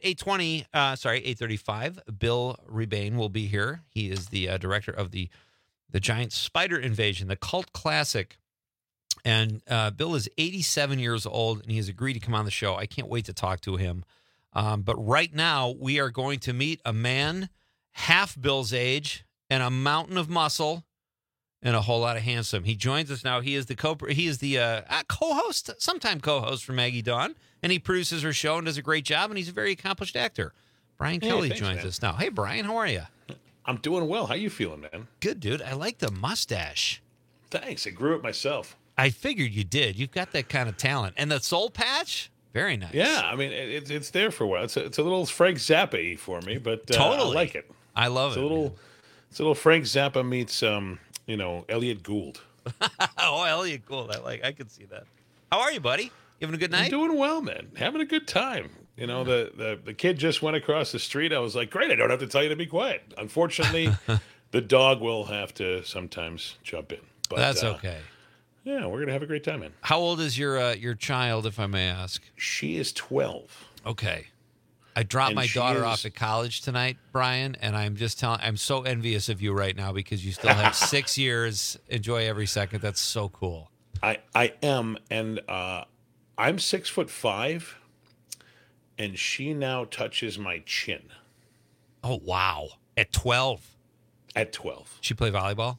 Speaker 18: 8:35, Bill Rebane will be here. He is the director of the Giant Spider Invasion, the cult classic. And Bill is 87 years old, and he has agreed to come on the show. I can't wait to talk to him. But right now, we are going to meet a man half Bill's age and a mountain of muscle and a whole lot of handsome. He joins us now. He is the co-host, sometime co-host for Maggie Dawn, and he produces her show and does a great job, and he's a very accomplished actor. Brian Kelly joins us now. Hey, Brian, how are you?
Speaker 3: I'm doing well. How you feeling, man?
Speaker 18: Good, dude. I like the mustache.
Speaker 3: Thanks. I grew it myself.
Speaker 18: I figured you did. You've got that kind of talent. And the soul patch? Very nice.
Speaker 3: Yeah, I mean, it's there for a while. It's a little Frank Zappa for me, but
Speaker 18: totally.
Speaker 3: I like it.
Speaker 18: I love
Speaker 3: it's
Speaker 18: it.
Speaker 3: It's a little Frank Zappa meets, Elliot Gould.
Speaker 18: Oh, Elliot Gould. I could see that. How are you, buddy? You having a good night?
Speaker 3: I'm doing well, man. Having a good time. You know, the kid just went across the street. I was like, great, I don't have to tell you to be quiet. Unfortunately, the dog will have to sometimes jump in. But
Speaker 18: that's okay.
Speaker 3: Yeah, we're going to have a great time, man.
Speaker 18: How old is your child, if I may ask?
Speaker 3: She is 12.
Speaker 18: Okay. I dropped my daughter off at college tonight, Brian, and I'm just I'm so envious of you right now because you still have 6 years. Enjoy every second. That's so cool.
Speaker 3: I am, and I'm 6'5", and she now touches my chin.
Speaker 18: Oh, wow. At 12?
Speaker 3: At 12.
Speaker 18: She play volleyball?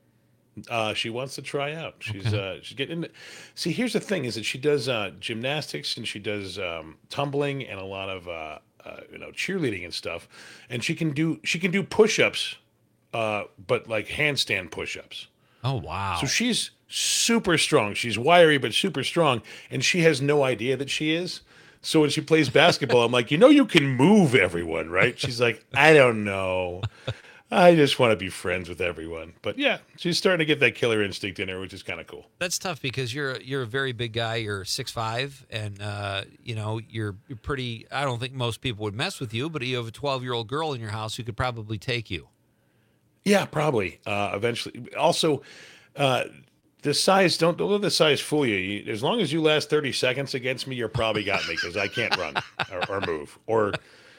Speaker 3: She wants to try out. She's getting into. See, here's the thing: is that she does gymnastics and she does tumbling and a lot of cheerleading and stuff. And she can do push-ups, but like handstand push-ups.
Speaker 18: Oh wow!
Speaker 3: So she's super strong. She's wiry but super strong, and she has no idea that she is. So when she plays basketball, I'm like, you can move everyone, right? She's like, I don't know. I just want to be friends with everyone. But yeah, she's starting to get that killer instinct in her, which is kind of cool.
Speaker 18: That's tough because you're a very big guy. You're 6'5", and you're pretty. I don't think most people would mess with you, but you have a 12-year-old girl in your house who could probably take you.
Speaker 3: Yeah, probably. Eventually. Also, the size, don't let the size fool you. As long as you last 30 seconds against me, you're probably got me because I can't run or move or.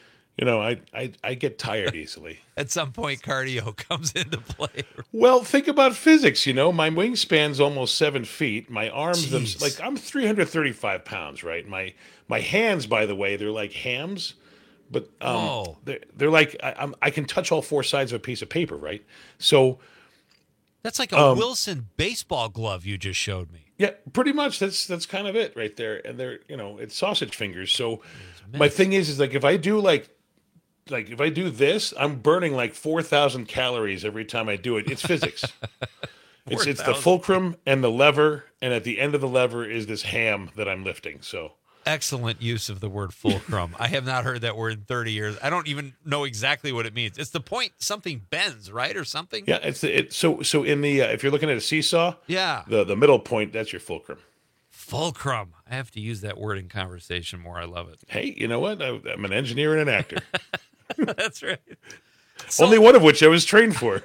Speaker 3: I get tired easily.
Speaker 18: At some point, cardio comes into play.
Speaker 3: Well, think about physics. My wingspan's almost 7 feet. My arms, I'm 335 pounds, right? My hands, by the way, they're like hams, but they're like I can touch all four sides of a piece of paper, right? So
Speaker 18: that's like a Wilson baseball glove you just showed me.
Speaker 3: Yeah, pretty much. That's kind of it right there. And they're it's sausage fingers. So my thing is like if I do if I do this, I'm burning like 4,000 calories every time I do it. It's physics. it's the fulcrum and the lever, and at the end of the lever is this ham that I'm lifting. So
Speaker 18: excellent use of the word fulcrum. I have not heard that word in 30 years. I don't even know exactly what it means. It's the point something bends, right, or something.
Speaker 3: Yeah, so in the if you're looking at a seesaw,
Speaker 18: yeah,
Speaker 3: the middle point, that's your fulcrum.
Speaker 18: Fulcrum. I have to use that word in conversation more. I love it.
Speaker 3: Hey, you know what? I'm an engineer and an actor.
Speaker 18: That's right. So,
Speaker 3: only one of which I was trained for.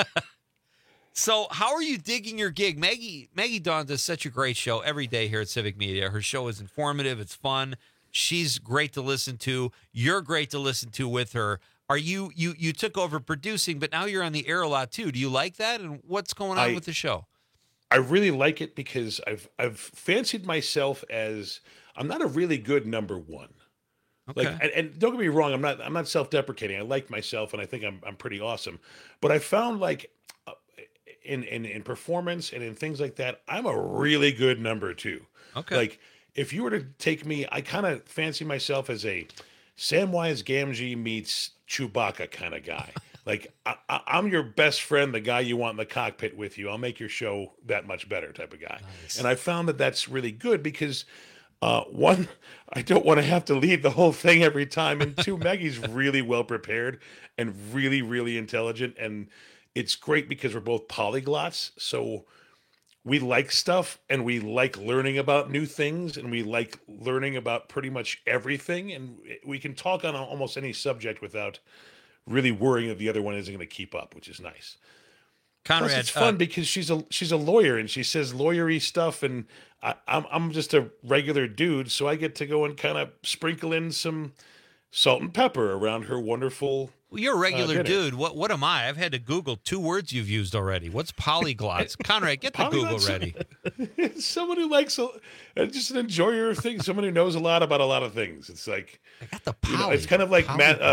Speaker 18: So how are you digging your gig? Maggie Dawn does such a great show every day here at Civic Media. Her show is informative. It's fun. She's great to listen to. You're great to listen to with her. Are you took over producing, but now you're on the air a lot too. Do you like that? And what's going on with the show?
Speaker 3: I really like it because I've fancied myself as I'm not a really good number one.
Speaker 18: Okay.
Speaker 3: Like, and don't get me wrong, I'm not self-deprecating. I like myself, and I think I'm pretty awesome. But I found like in performance and in things like that, I'm a really good number 2.
Speaker 18: Okay.
Speaker 3: Like if you were to take me, I kind of fancy myself as a Samwise Gamgee meets Chewbacca kind of guy. Like I'm your best friend, the guy you want in the cockpit with you. I'll make your show that much better type of guy.
Speaker 18: Nice.
Speaker 3: And I found that that's really good because one, I don't want to have to lead the whole thing every time. And 2, Maggie's really well prepared and really, really intelligent. And it's great because we're both polyglots. So we like stuff and we like learning about new things and we like learning about pretty much everything. And we can talk on almost any subject without really worrying that the other one isn't going to keep up, which is nice.
Speaker 18: Conrad,
Speaker 3: plus it's fun because she's a lawyer and she says lawyery stuff, and I'm just a regular dude, so I get to go and kind of sprinkle in some salt and pepper around her wonderful.
Speaker 18: Well, you're a regular
Speaker 3: dinner.
Speaker 18: dude. What am I? I've had to Google 2 words you've used already. What's polyglots? Conrad, get the Google ready.
Speaker 3: Someone who likes just an enjoyer of things. Someone who knows a lot about a lot of things. It's like
Speaker 18: I got the
Speaker 3: it's kind of like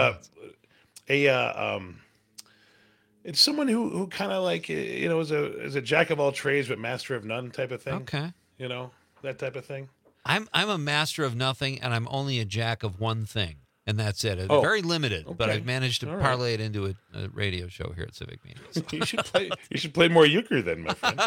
Speaker 3: it's someone who kind of like is a jack of all trades but master of none type of thing.
Speaker 18: Okay.
Speaker 3: That type of thing.
Speaker 18: I'm a master of nothing, and I'm only a jack of one thing, and that's it. It's very limited, but I've managed to parlay it into a radio show here at Civic Media. So.
Speaker 3: You should play more euchre then, my friend.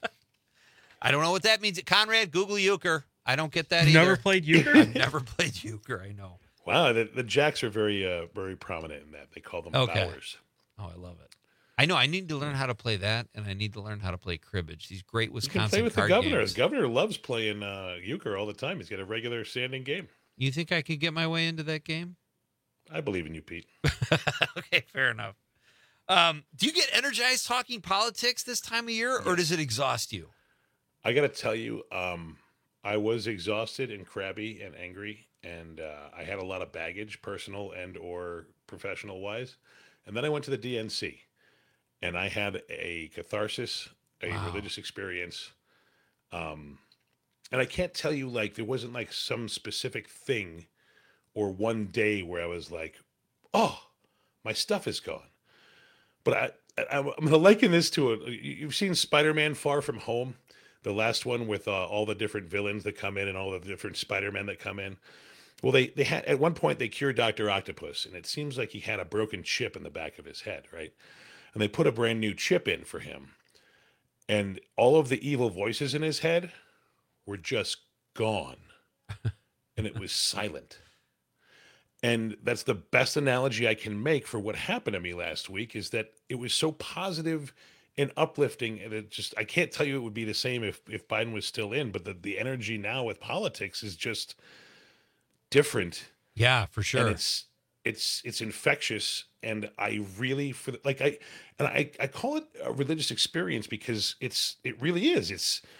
Speaker 18: I don't know what that means. Conrad, Google euchre. I don't get that either.
Speaker 19: Never played euchre?
Speaker 18: I've never played euchre. I know.
Speaker 3: Wow, the jacks are very very prominent in that. They call them bowers.
Speaker 18: Oh, I love it. I know. I need to learn how to play that, and I need to learn how to play cribbage. These great Wisconsin
Speaker 3: you can play with
Speaker 18: card
Speaker 3: the governor.
Speaker 18: games.
Speaker 3: The governor loves playing euchre all the time. He's got a regular standing game.
Speaker 18: You think I could get my way into that game?
Speaker 3: I believe in you, Pete.
Speaker 18: Okay, fair enough. Do you get energized talking politics this time of year, or does it exhaust you?
Speaker 3: I got to tell you, I was exhausted and crabby and angry, and I had a lot of baggage, personal and or professional wise. And then I went to the DNC. And I had a catharsis, a religious experience. And I can't tell you, like, there wasn't like some specific thing or one day where I was like, oh, my stuff is gone. But I'm going to liken this to you've seen Spider-Man Far From Home, the last one with all the different villains that come in and all the different Spider-Men that come in. Well, they had, at one point, they cured Dr. Octopus, and it seems like he had a broken chip in the back of his head, right? And they put a brand new chip in for him. And all of the evil voices in his head were just gone. And it was silent. And that's the best analogy I can make for what happened to me last week, is that it was so positive and uplifting. And I can't tell you it would be the same if Biden was still in, but the energy now with politics is just different.
Speaker 18: Yeah, for sure.
Speaker 3: And it's infectious. And I really, I call it a religious experience because it really is.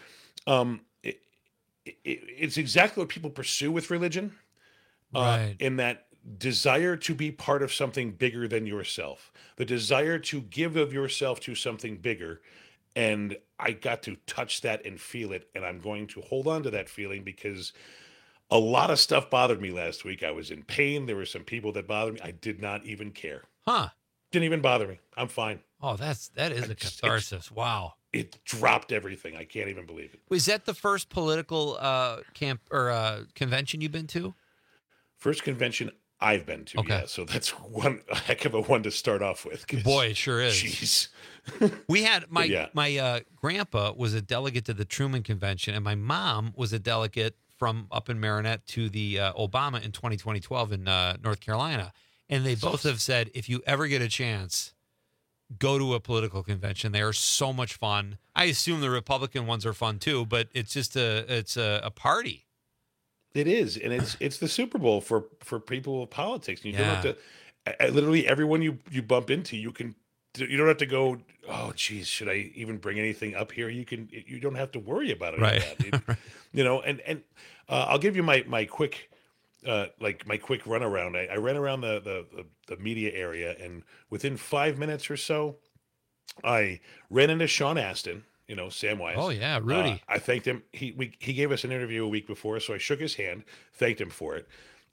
Speaker 3: It's exactly what people pursue with religion,
Speaker 18: right?
Speaker 3: In that desire to be part of something bigger than yourself, the desire to give of yourself to something bigger. And I got to touch that and feel it, and I'm going to hold on to that feeling because a lot of stuff bothered me last week. I was in pain. There were some people that bothered me. I did not even care.
Speaker 18: Huh.
Speaker 3: Didn't even bother me. I'm fine.
Speaker 18: Oh, that is a catharsis. Wow.
Speaker 3: It dropped everything. I can't even believe it.
Speaker 18: Was that the first political camp or convention you've been to?
Speaker 3: First convention I've been to,
Speaker 18: okay.
Speaker 3: Yeah. So that's a heck of a one to start off with.
Speaker 18: Boy, it sure is.
Speaker 3: Jeez.
Speaker 18: We had my grandpa was a delegate to the Truman Convention, and my mom was a delegate from up in Marinette to the Obama in 2012 in North Carolina. And they both have said, if you ever get a chance, go to a political convention. They are so much fun. I assume the Republican ones are fun too, but it's just a party.
Speaker 3: It is, and it's the Super Bowl for people with politics. You don't have to. Literally, everyone you bump into, you don't have to go, oh, geez, should I even bring anything up here? You don't have to worry about it.
Speaker 18: Right.
Speaker 3: And I'll give you my quick. My quick run around. I ran around the media area, and within 5 minutes or so, I ran into Sean Astin, Samwise.
Speaker 18: Oh yeah, Rudy.
Speaker 3: I thanked him. He gave us an interview a week before, so I shook his hand, thanked him for it.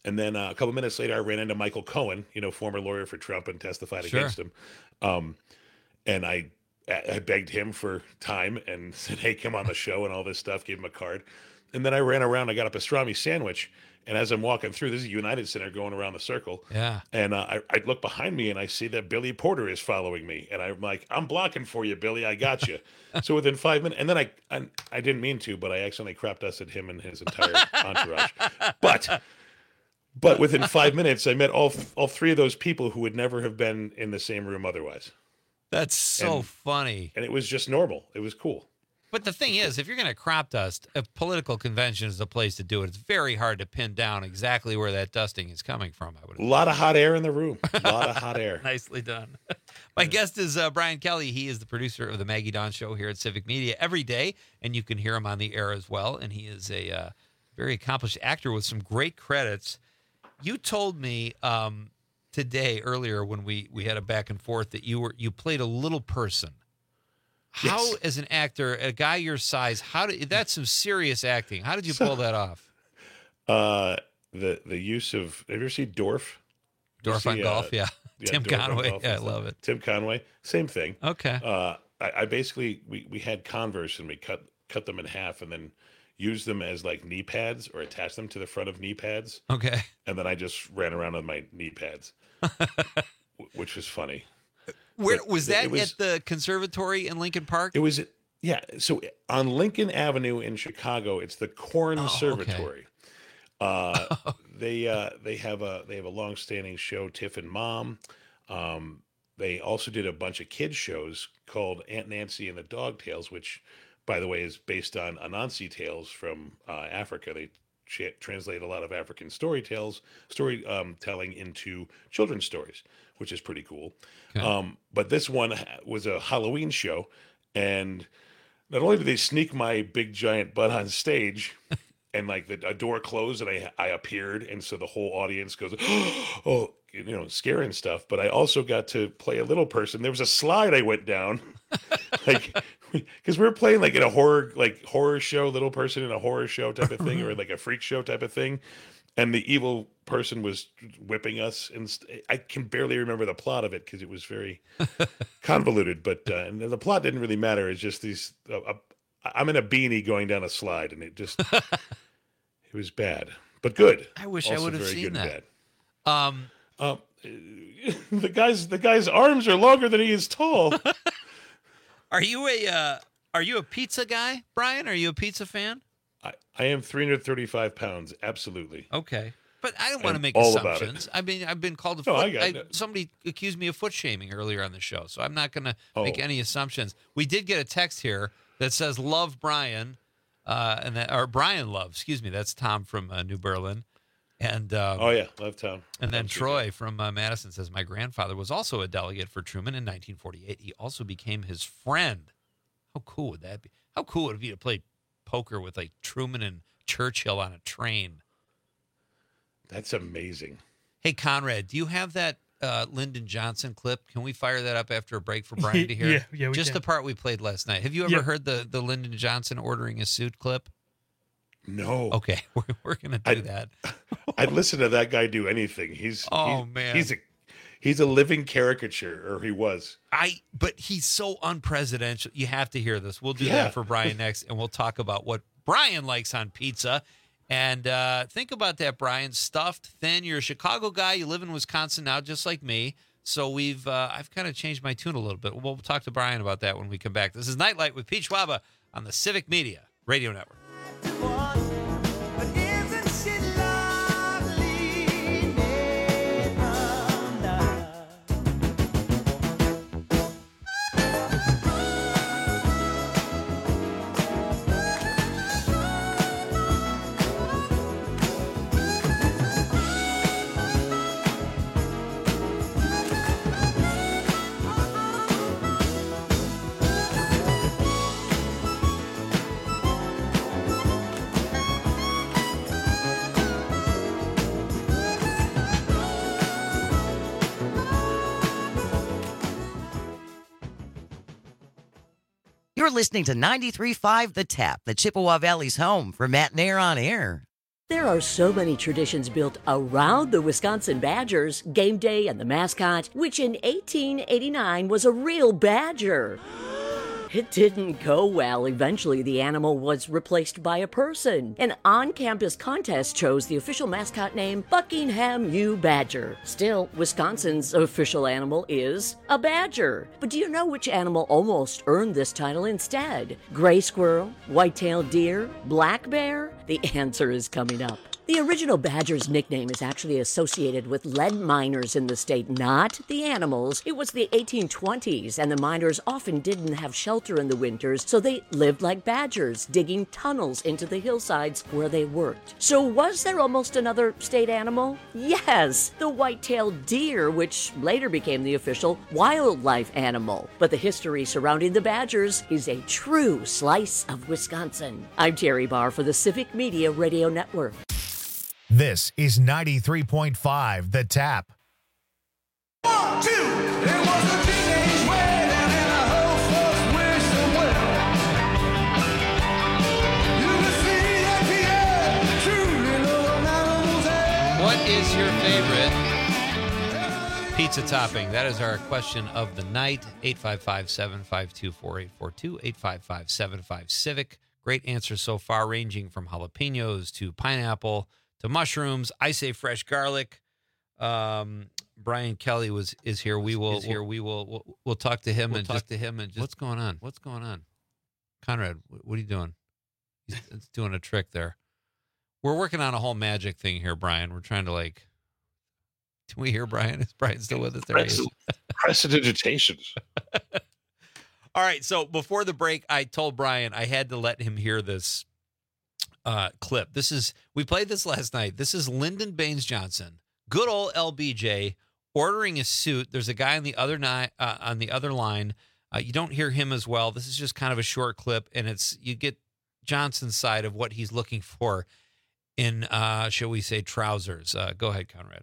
Speaker 3: And then a couple minutes later, I ran into Michael Cohen, former lawyer for Trump, and testified against him. And I begged him for time and said, hey, come on the show and all this stuff, gave him a card. And then I ran around, I got a pastrami sandwich. And as I'm walking through, this is United Center going around the circle.
Speaker 18: Yeah.
Speaker 3: And I look behind me and I see that Billy Porter is following me. And I'm like, I'm blocking for you, Billy. I got you. So within 5 minutes, and then I didn't mean to, but I accidentally crap dusted him and his entire entourage. But within 5 minutes, I met all three of those people who would never have been in the same room otherwise.
Speaker 18: That's so funny.
Speaker 3: And it was just normal. It was cool.
Speaker 18: But the thing is, if you're going to crop dust, a political convention is the place to do it. It's very hard to pin down exactly where that dusting is coming from.
Speaker 3: A lot of hot air in the room. A lot of hot air.
Speaker 18: Nicely done. My guest is Brian Kelly. He is the producer of the Maggie Dawn Show here at Civic Media every day, and you can hear him on the air as well. And he is a very accomplished actor with some great credits. You told me today, earlier, when we had a back and forth, that you played a little person. How, yes. As an actor, a guy your size, that's some serious acting. How did you pull that off?
Speaker 3: The use of, have you ever seen Dorf?
Speaker 18: Dorf on Golf, yeah. Tim Conway, I love it.
Speaker 3: Tim Conway, same thing.
Speaker 18: Okay.
Speaker 3: I basically, we had Converse and we cut them in half and then used them as like knee pads or attached them to the front of knee pads.
Speaker 18: Okay.
Speaker 3: And then I just ran around on my knee pads, which was funny.
Speaker 18: Where was that? At the conservatory in Lincoln Park?
Speaker 3: It was, yeah. So on Lincoln Avenue in Chicago, it's the Conservatory. Okay. They have a long-standing show, Tiff and Mom. They also did a bunch of kids shows called Aunt Nancy and the Dog Tales, which, by the way, is based on Anansi tales from Africa. They translate a lot of African storytelling into children's stories, which is pretty cool. Okay. But this one was a Halloween show, and not only did they sneak my big giant butt on stage, and like a door closed and I appeared, and so the whole audience goes, oh, scary and stuff. But I also got to play a little person. There was a slide I went down, like because we were playing like in a horror show, little person in a horror show type of thing, or like a freak show type of thing. And the evil person was whipping us, and I can barely remember the plot of it because it was very convoluted. But and the plot didn't really matter. It's just these. I'm in a beanie going down a slide, and it just it was bad, but good.
Speaker 18: I wish I would have seen that.
Speaker 3: The guy's arms are longer than he is tall.
Speaker 18: Are you a pizza guy, Brian? Are you a pizza fan?
Speaker 3: I am 335 pounds, absolutely.
Speaker 18: Okay. But I don't want to make assumptions. I mean, I've been called somebody accused me of foot shaming earlier on the show, so I'm not going to make any assumptions. We did get a text here that says "Love Brian," or Brian Love. Excuse me, that's Tom from New Berlin, and
Speaker 3: love Tom.
Speaker 18: And then Troy from Madison says my grandfather was also a delegate for Truman in 1948. He also became his friend. How cool would that be? How cool would it be to play poker with like Truman and Churchill on a train?
Speaker 3: That's amazing.
Speaker 18: Hey, Conrad, do you have that Lyndon Johnson clip? Can we fire that up after a break for Brian to hear?
Speaker 19: Yeah, we
Speaker 18: just
Speaker 19: can.
Speaker 18: The part we played last night. Have you ever heard the Lyndon Johnson ordering a suit clip?
Speaker 3: No.
Speaker 18: Okay, we're gonna do that.
Speaker 3: I'd listen to that guy do anything.
Speaker 18: Man,
Speaker 3: he's a living caricature, or he was.
Speaker 18: But he's so unpresidential. You have to hear this. We'll do that for Brian next, and we'll talk about what Brian likes on pizza. And think about that, Brian. Stuffed, thin. You're a Chicago guy. You live in Wisconsin now, just like me. So I've kind of changed my tune a little bit. We'll talk to Brian about that when we come back. This is Nightlight with Pete Schwaba on the Civic Media Radio Network.
Speaker 4: You're listening to 93.5 The Tap, the Chippewa Valley's home for Matt Nair on Air. There are so many traditions built around the Wisconsin Badgers, game day and the mascot, which in 1889 was a real badger. It didn't go well. Eventually, the animal was replaced by a person. An on-campus contest chose the official mascot name Buckingham U. Badger. Still, Wisconsin's official animal is a badger. But do you know which animal almost earned this title instead? Gray squirrel, white-tailed deer, black bear? The answer is coming up. The original badger's nickname is actually associated with lead miners in the state, not the animals. It was the 1820s, and the miners often didn't have shelter in the winters, so they lived like badgers, digging tunnels into the hillsides where they worked. So was there almost another state animal? Yes, the white-tailed deer, which later became the official wildlife animal. But the history surrounding the badgers is a true slice of Wisconsin. I'm Terry Barr for the Civic Media Radio Network.
Speaker 2: This is 93.5 The Tap.
Speaker 20: 1, 2, it was a teenage wedding and a whole folks wish them well. You can see that Pierre truly loved animals.
Speaker 18: What is your favorite pizza topping? That is our question of the night. 855-752-4842, 855-75-CIVIC. Great answers so far, ranging from jalapenos to pineapple to mushrooms. I say fresh garlic. Brian Kelly is here. We'll talk to him and just what's going on? What's going on? Conrad, what are you doing? He's doing a trick there. We're working on a whole magic thing here, Brian. We're trying to can we hear Brian? Is Brian still with us? There he is.
Speaker 3: Prestidigitations.
Speaker 18: All right. So before the break, I told Brian I had to let him hear this clip. We played this last night. This is Lyndon Baines Johnson, good old LBJ, ordering a suit. There's a guy on the other line. You don't hear him as well. This is just kind of a short clip, and you get Johnson's side of what he's looking for in, shall we say, trousers. Go ahead, Conrad.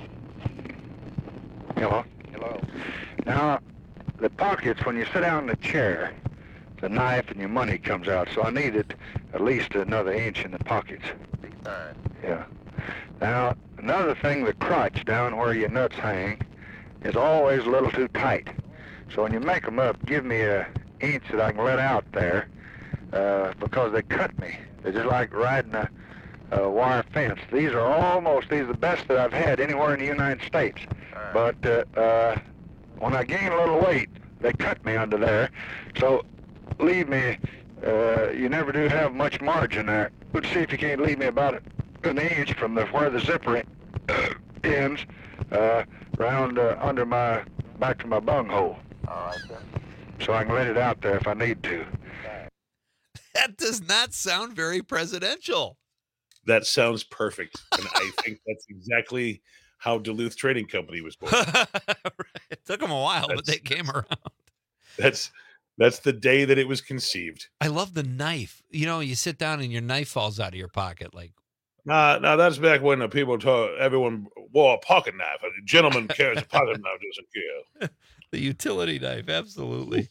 Speaker 7: Hello. Now, the pockets, when you sit down in the chair, the knife and your money comes out, so I needed at least another inch in the pockets. Yeah. Now, another thing, the crotch down where your nuts hang is always a little too tight. So when you make them up, give me an inch that I can let out there, because they cut me. They're just like riding a wire fence. These are the best that I've had anywhere in the United States. But when I gain a little weight, they cut me under there. So leave me, you never do have much margin there. Let's see if you can't leave me about an inch from where the zipper ends, round under my, back to my bunghole. All right, sir. So I can let it out there if I need to.
Speaker 18: That does not sound very presidential.
Speaker 3: That sounds perfect. And I think that's exactly how Duluth Trading Company was born.
Speaker 18: It took them a while, but they came around.
Speaker 3: That's the day that it was conceived.
Speaker 18: I love the knife. You sit down and your knife falls out of your pocket.
Speaker 3: Now that's back when everyone wore a pocket knife. A gentleman carries a pocket knife, doesn't care.
Speaker 18: The utility knife, absolutely.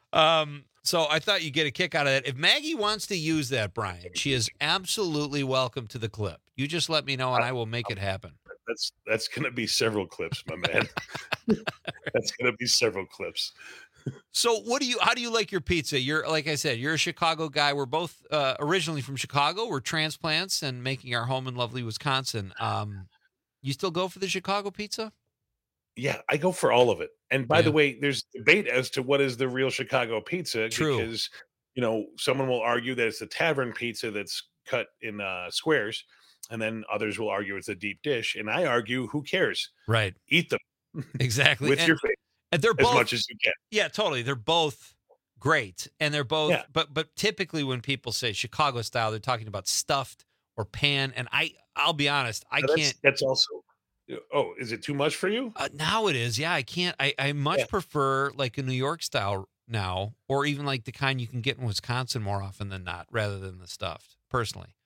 Speaker 18: So I thought you'd get a kick out of that. If Maggie wants to use that, Brian, she is absolutely welcome to the clip. You just let me know and I will make it happen.
Speaker 3: That's going to be several clips, my man. That's going to be several clips.
Speaker 18: So how do you like your pizza? Like I said, you're a Chicago guy. We're both originally from Chicago. We're transplants and making our home in lovely Wisconsin. You still go for the Chicago pizza?
Speaker 3: Yeah, I go for all of it. And by the way, there's debate as to what is the real Chicago pizza.
Speaker 18: True.
Speaker 3: Because, someone will argue that it's the tavern pizza that's cut in squares. And then others will argue it's a deep dish. And I argue, who cares?
Speaker 18: Right.
Speaker 3: Eat them.
Speaker 18: Exactly.
Speaker 3: With your face.
Speaker 18: And they're both,
Speaker 3: as much as you can.
Speaker 18: Yeah, totally. They're both great. And they're both, but typically when people say Chicago style, they're talking about stuffed or pan. And I'll be honest, I can't.
Speaker 3: That's also, is it too much for you?
Speaker 18: Now it is. Yeah, I can't. I much prefer like a New York style now, or even like the kind you can get in Wisconsin more often than not, rather than the stuffed, personally.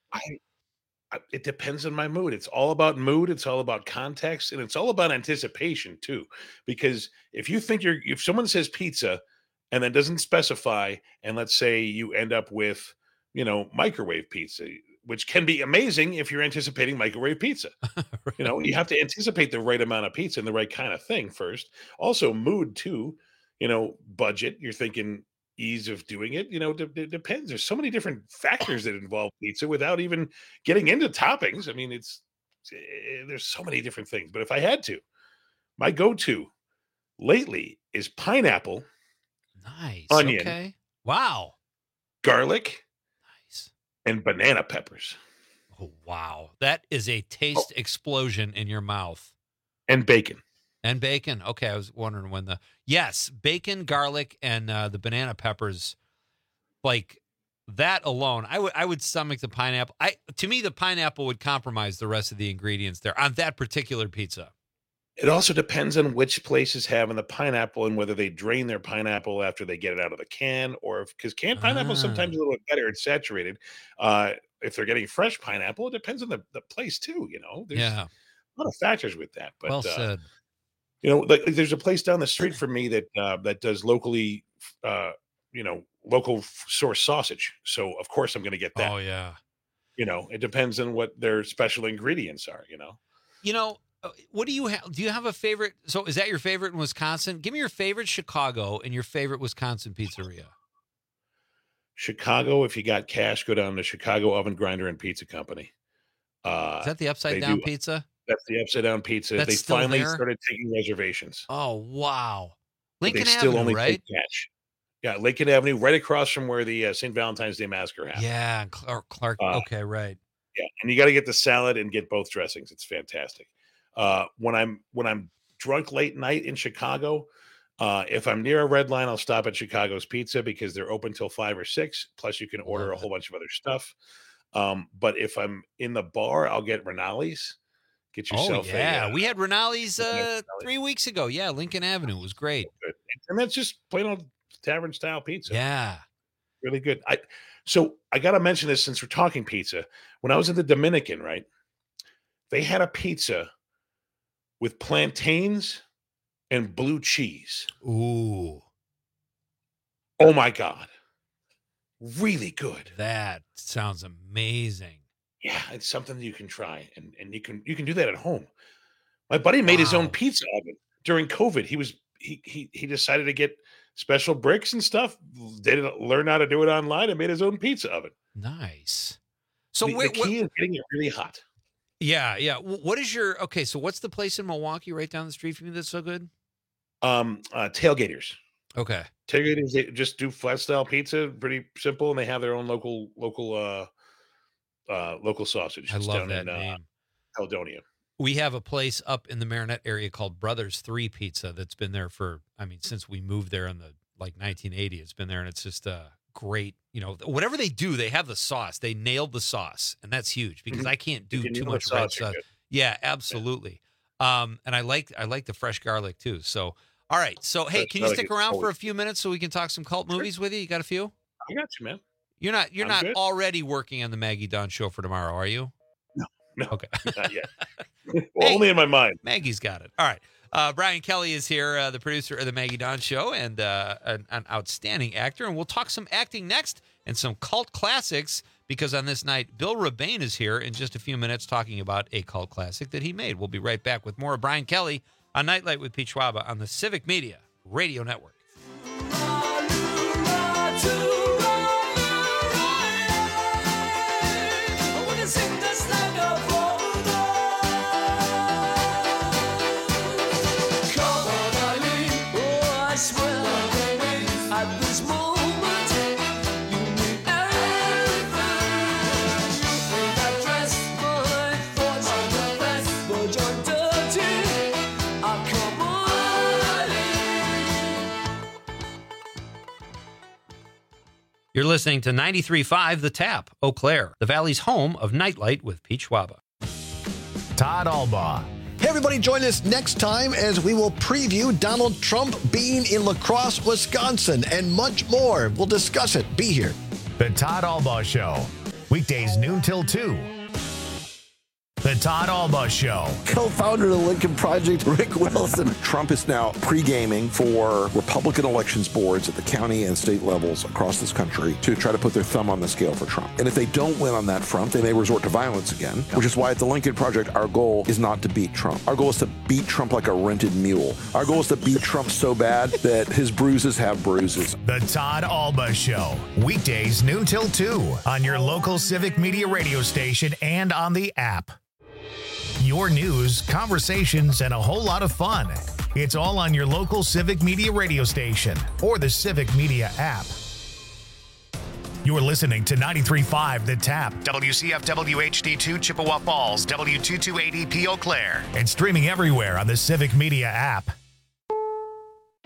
Speaker 3: It depends on my mood. It's all about mood. It's all about context, and it's all about anticipation too. Because if someone says pizza and then doesn't specify, and let's say you end up with, microwave pizza, which can be amazing if you're anticipating microwave pizza. You know, you have to anticipate the right amount of pizza and the right kind of thing first. Also, mood too. You know, budget. You're thinking ease of doing it. You know, it depends. There's so many different factors that involve pizza without even getting into toppings. I mean, there's so many different things. But if I had to, my go-to lately is pineapple,
Speaker 18: nice,
Speaker 3: onion,
Speaker 18: okay, wow,
Speaker 3: garlic, nice, and banana peppers.
Speaker 18: Oh, wow, that is a taste explosion in your mouth.
Speaker 3: And bacon.
Speaker 18: And bacon. Okay, I was wondering when yes, bacon, garlic, and the banana peppers. Like that alone, I would stomach the pineapple. To me, the pineapple would compromise the rest of the ingredients there on that particular pizza.
Speaker 3: It also depends on which places having the pineapple and whether they drain their pineapple after they get it out of the can, or because canned pineapple is sometimes a little bit better. It's saturated. If they're getting fresh pineapple, it depends on the place too. You know, there's a lot of factors with that. But
Speaker 18: well said.
Speaker 3: You know, like there's a place down the street from me that does locally, local source sausage. So of course I'm going to get that.
Speaker 18: Oh yeah.
Speaker 3: You know, it depends on what their special ingredients are.
Speaker 18: You know, what do you have? Do you have a favorite? So is that your favorite in Wisconsin? Give me your favorite Chicago and your favorite Wisconsin pizzeria.
Speaker 3: Chicago, if you got cash, go down to Chicago Oven Grinder and Pizza Company.
Speaker 18: Is that the upside down pizza?
Speaker 3: That's the upside down pizza.
Speaker 18: That's
Speaker 3: they
Speaker 18: still
Speaker 3: finally
Speaker 18: there?
Speaker 3: started taking reservations.
Speaker 18: Oh wow,
Speaker 3: Lincoln
Speaker 18: Avenue, right?
Speaker 3: take cash. Yeah, Lincoln Avenue, right across from where the St. Valentine's Day Massacre happened.
Speaker 18: Yeah, Clark. Okay, right.
Speaker 3: Yeah, and you got to get the salad and get both dressings. It's fantastic. When I'm drunk late night in Chicago, if I'm near a red line, I'll stop at Chicago's Pizza because they're open till 5 or 6. Plus, you can order a whole bunch of other stuff. But if I'm in the bar, I'll get Rinaldi's. Get yourself
Speaker 18: we had Rinaldi's 3 weeks ago. Yeah, Lincoln Avenue was great.
Speaker 3: And that's just plain old tavern style pizza.
Speaker 18: Yeah.
Speaker 3: Really good. So I got to mention this since we're talking pizza. When I was in the Dominican, right, they had a pizza with plantains and blue cheese.
Speaker 18: Ooh.
Speaker 3: Oh my God. Really good.
Speaker 18: That sounds amazing.
Speaker 3: Yeah, it's something you can try, and you can do that at home. My buddy made his own pizza oven during COVID. He decided to get special bricks and stuff. Didn't learn how to do it online and made his own pizza oven.
Speaker 18: Nice. So
Speaker 3: the key is getting it really hot.
Speaker 18: Yeah, yeah. What is your so what's the place in Milwaukee right down the street from you that's so good?
Speaker 3: Tailgaters.
Speaker 18: Okay.
Speaker 3: Tailgaters, they just do flat style pizza, pretty simple, and they have their own local sausage.
Speaker 18: I
Speaker 3: It's
Speaker 18: love
Speaker 3: down
Speaker 18: that
Speaker 3: in
Speaker 18: name.
Speaker 3: Caledonia.
Speaker 18: We have a place up in the Marinette area called Brothers 3 Pizza that's been there for, since we moved there in the 1980. It's been there, and it's just great. You know, whatever they do, they have the sauce. They nailed the sauce, and that's huge because I can't do too much red sauce. Yeah, absolutely. Yeah. And I like the fresh garlic too. So, all right. So, hey, can you stick around for a few minutes so we can talk some cult movies with you? You got a few?
Speaker 3: I got you, man.
Speaker 18: You're not
Speaker 3: good.
Speaker 18: already working on the Maggie Dunn show for tomorrow, are you?
Speaker 3: No.
Speaker 18: Okay.
Speaker 3: Not yet. Well, only in my mind.
Speaker 18: Maggie's got it. All right. Brian Kelly is here, the producer of the Maggie Dunn show and an outstanding actor. And we'll talk some acting next and some cult classics because on this night, Bill Rebane is here in just a few minutes talking about a cult classic that he made. We'll be right back with more of Brian Kelly on Nightlight with Pete Schwaba on the Civic Media Radio Network. You're listening to 93.5 The Tap, Eau Claire, the Valley's home of Nightlight with Pete Schwaba.
Speaker 2: Todd Albaugh.
Speaker 8: Hey, everybody, join us next time as we will preview Donald Trump being in La Crosse, Wisconsin, and much more. We'll discuss it. Be here.
Speaker 2: The Todd Albaugh Show. Weekdays noon till 2. The The Todd Alba Show.
Speaker 9: Co-founder of the Lincoln Project, Rick Wilson.
Speaker 11: Trump is now pre-gaming for Republican elections boards at the county and state levels across this country to try to put their thumb on the scale for Trump. And if they don't win on that front, they may resort to violence again, which is why at the Lincoln Project, our goal is not to beat Trump. Our goal is to beat Trump like a rented mule. Our goal is to beat Trump so bad that his bruises have bruises.
Speaker 2: The Todd Alba Show. Weekdays noon till 2 on your local Civic Media radio station and on the app. Your news, conversations, and a whole lot of fun. It's all on your local Civic Media radio station or the Civic Media app. You're listening to 93.5 The Tap, WCFW HD2 Chippewa Falls, W228EP Eau Claire, and streaming everywhere on the Civic Media app.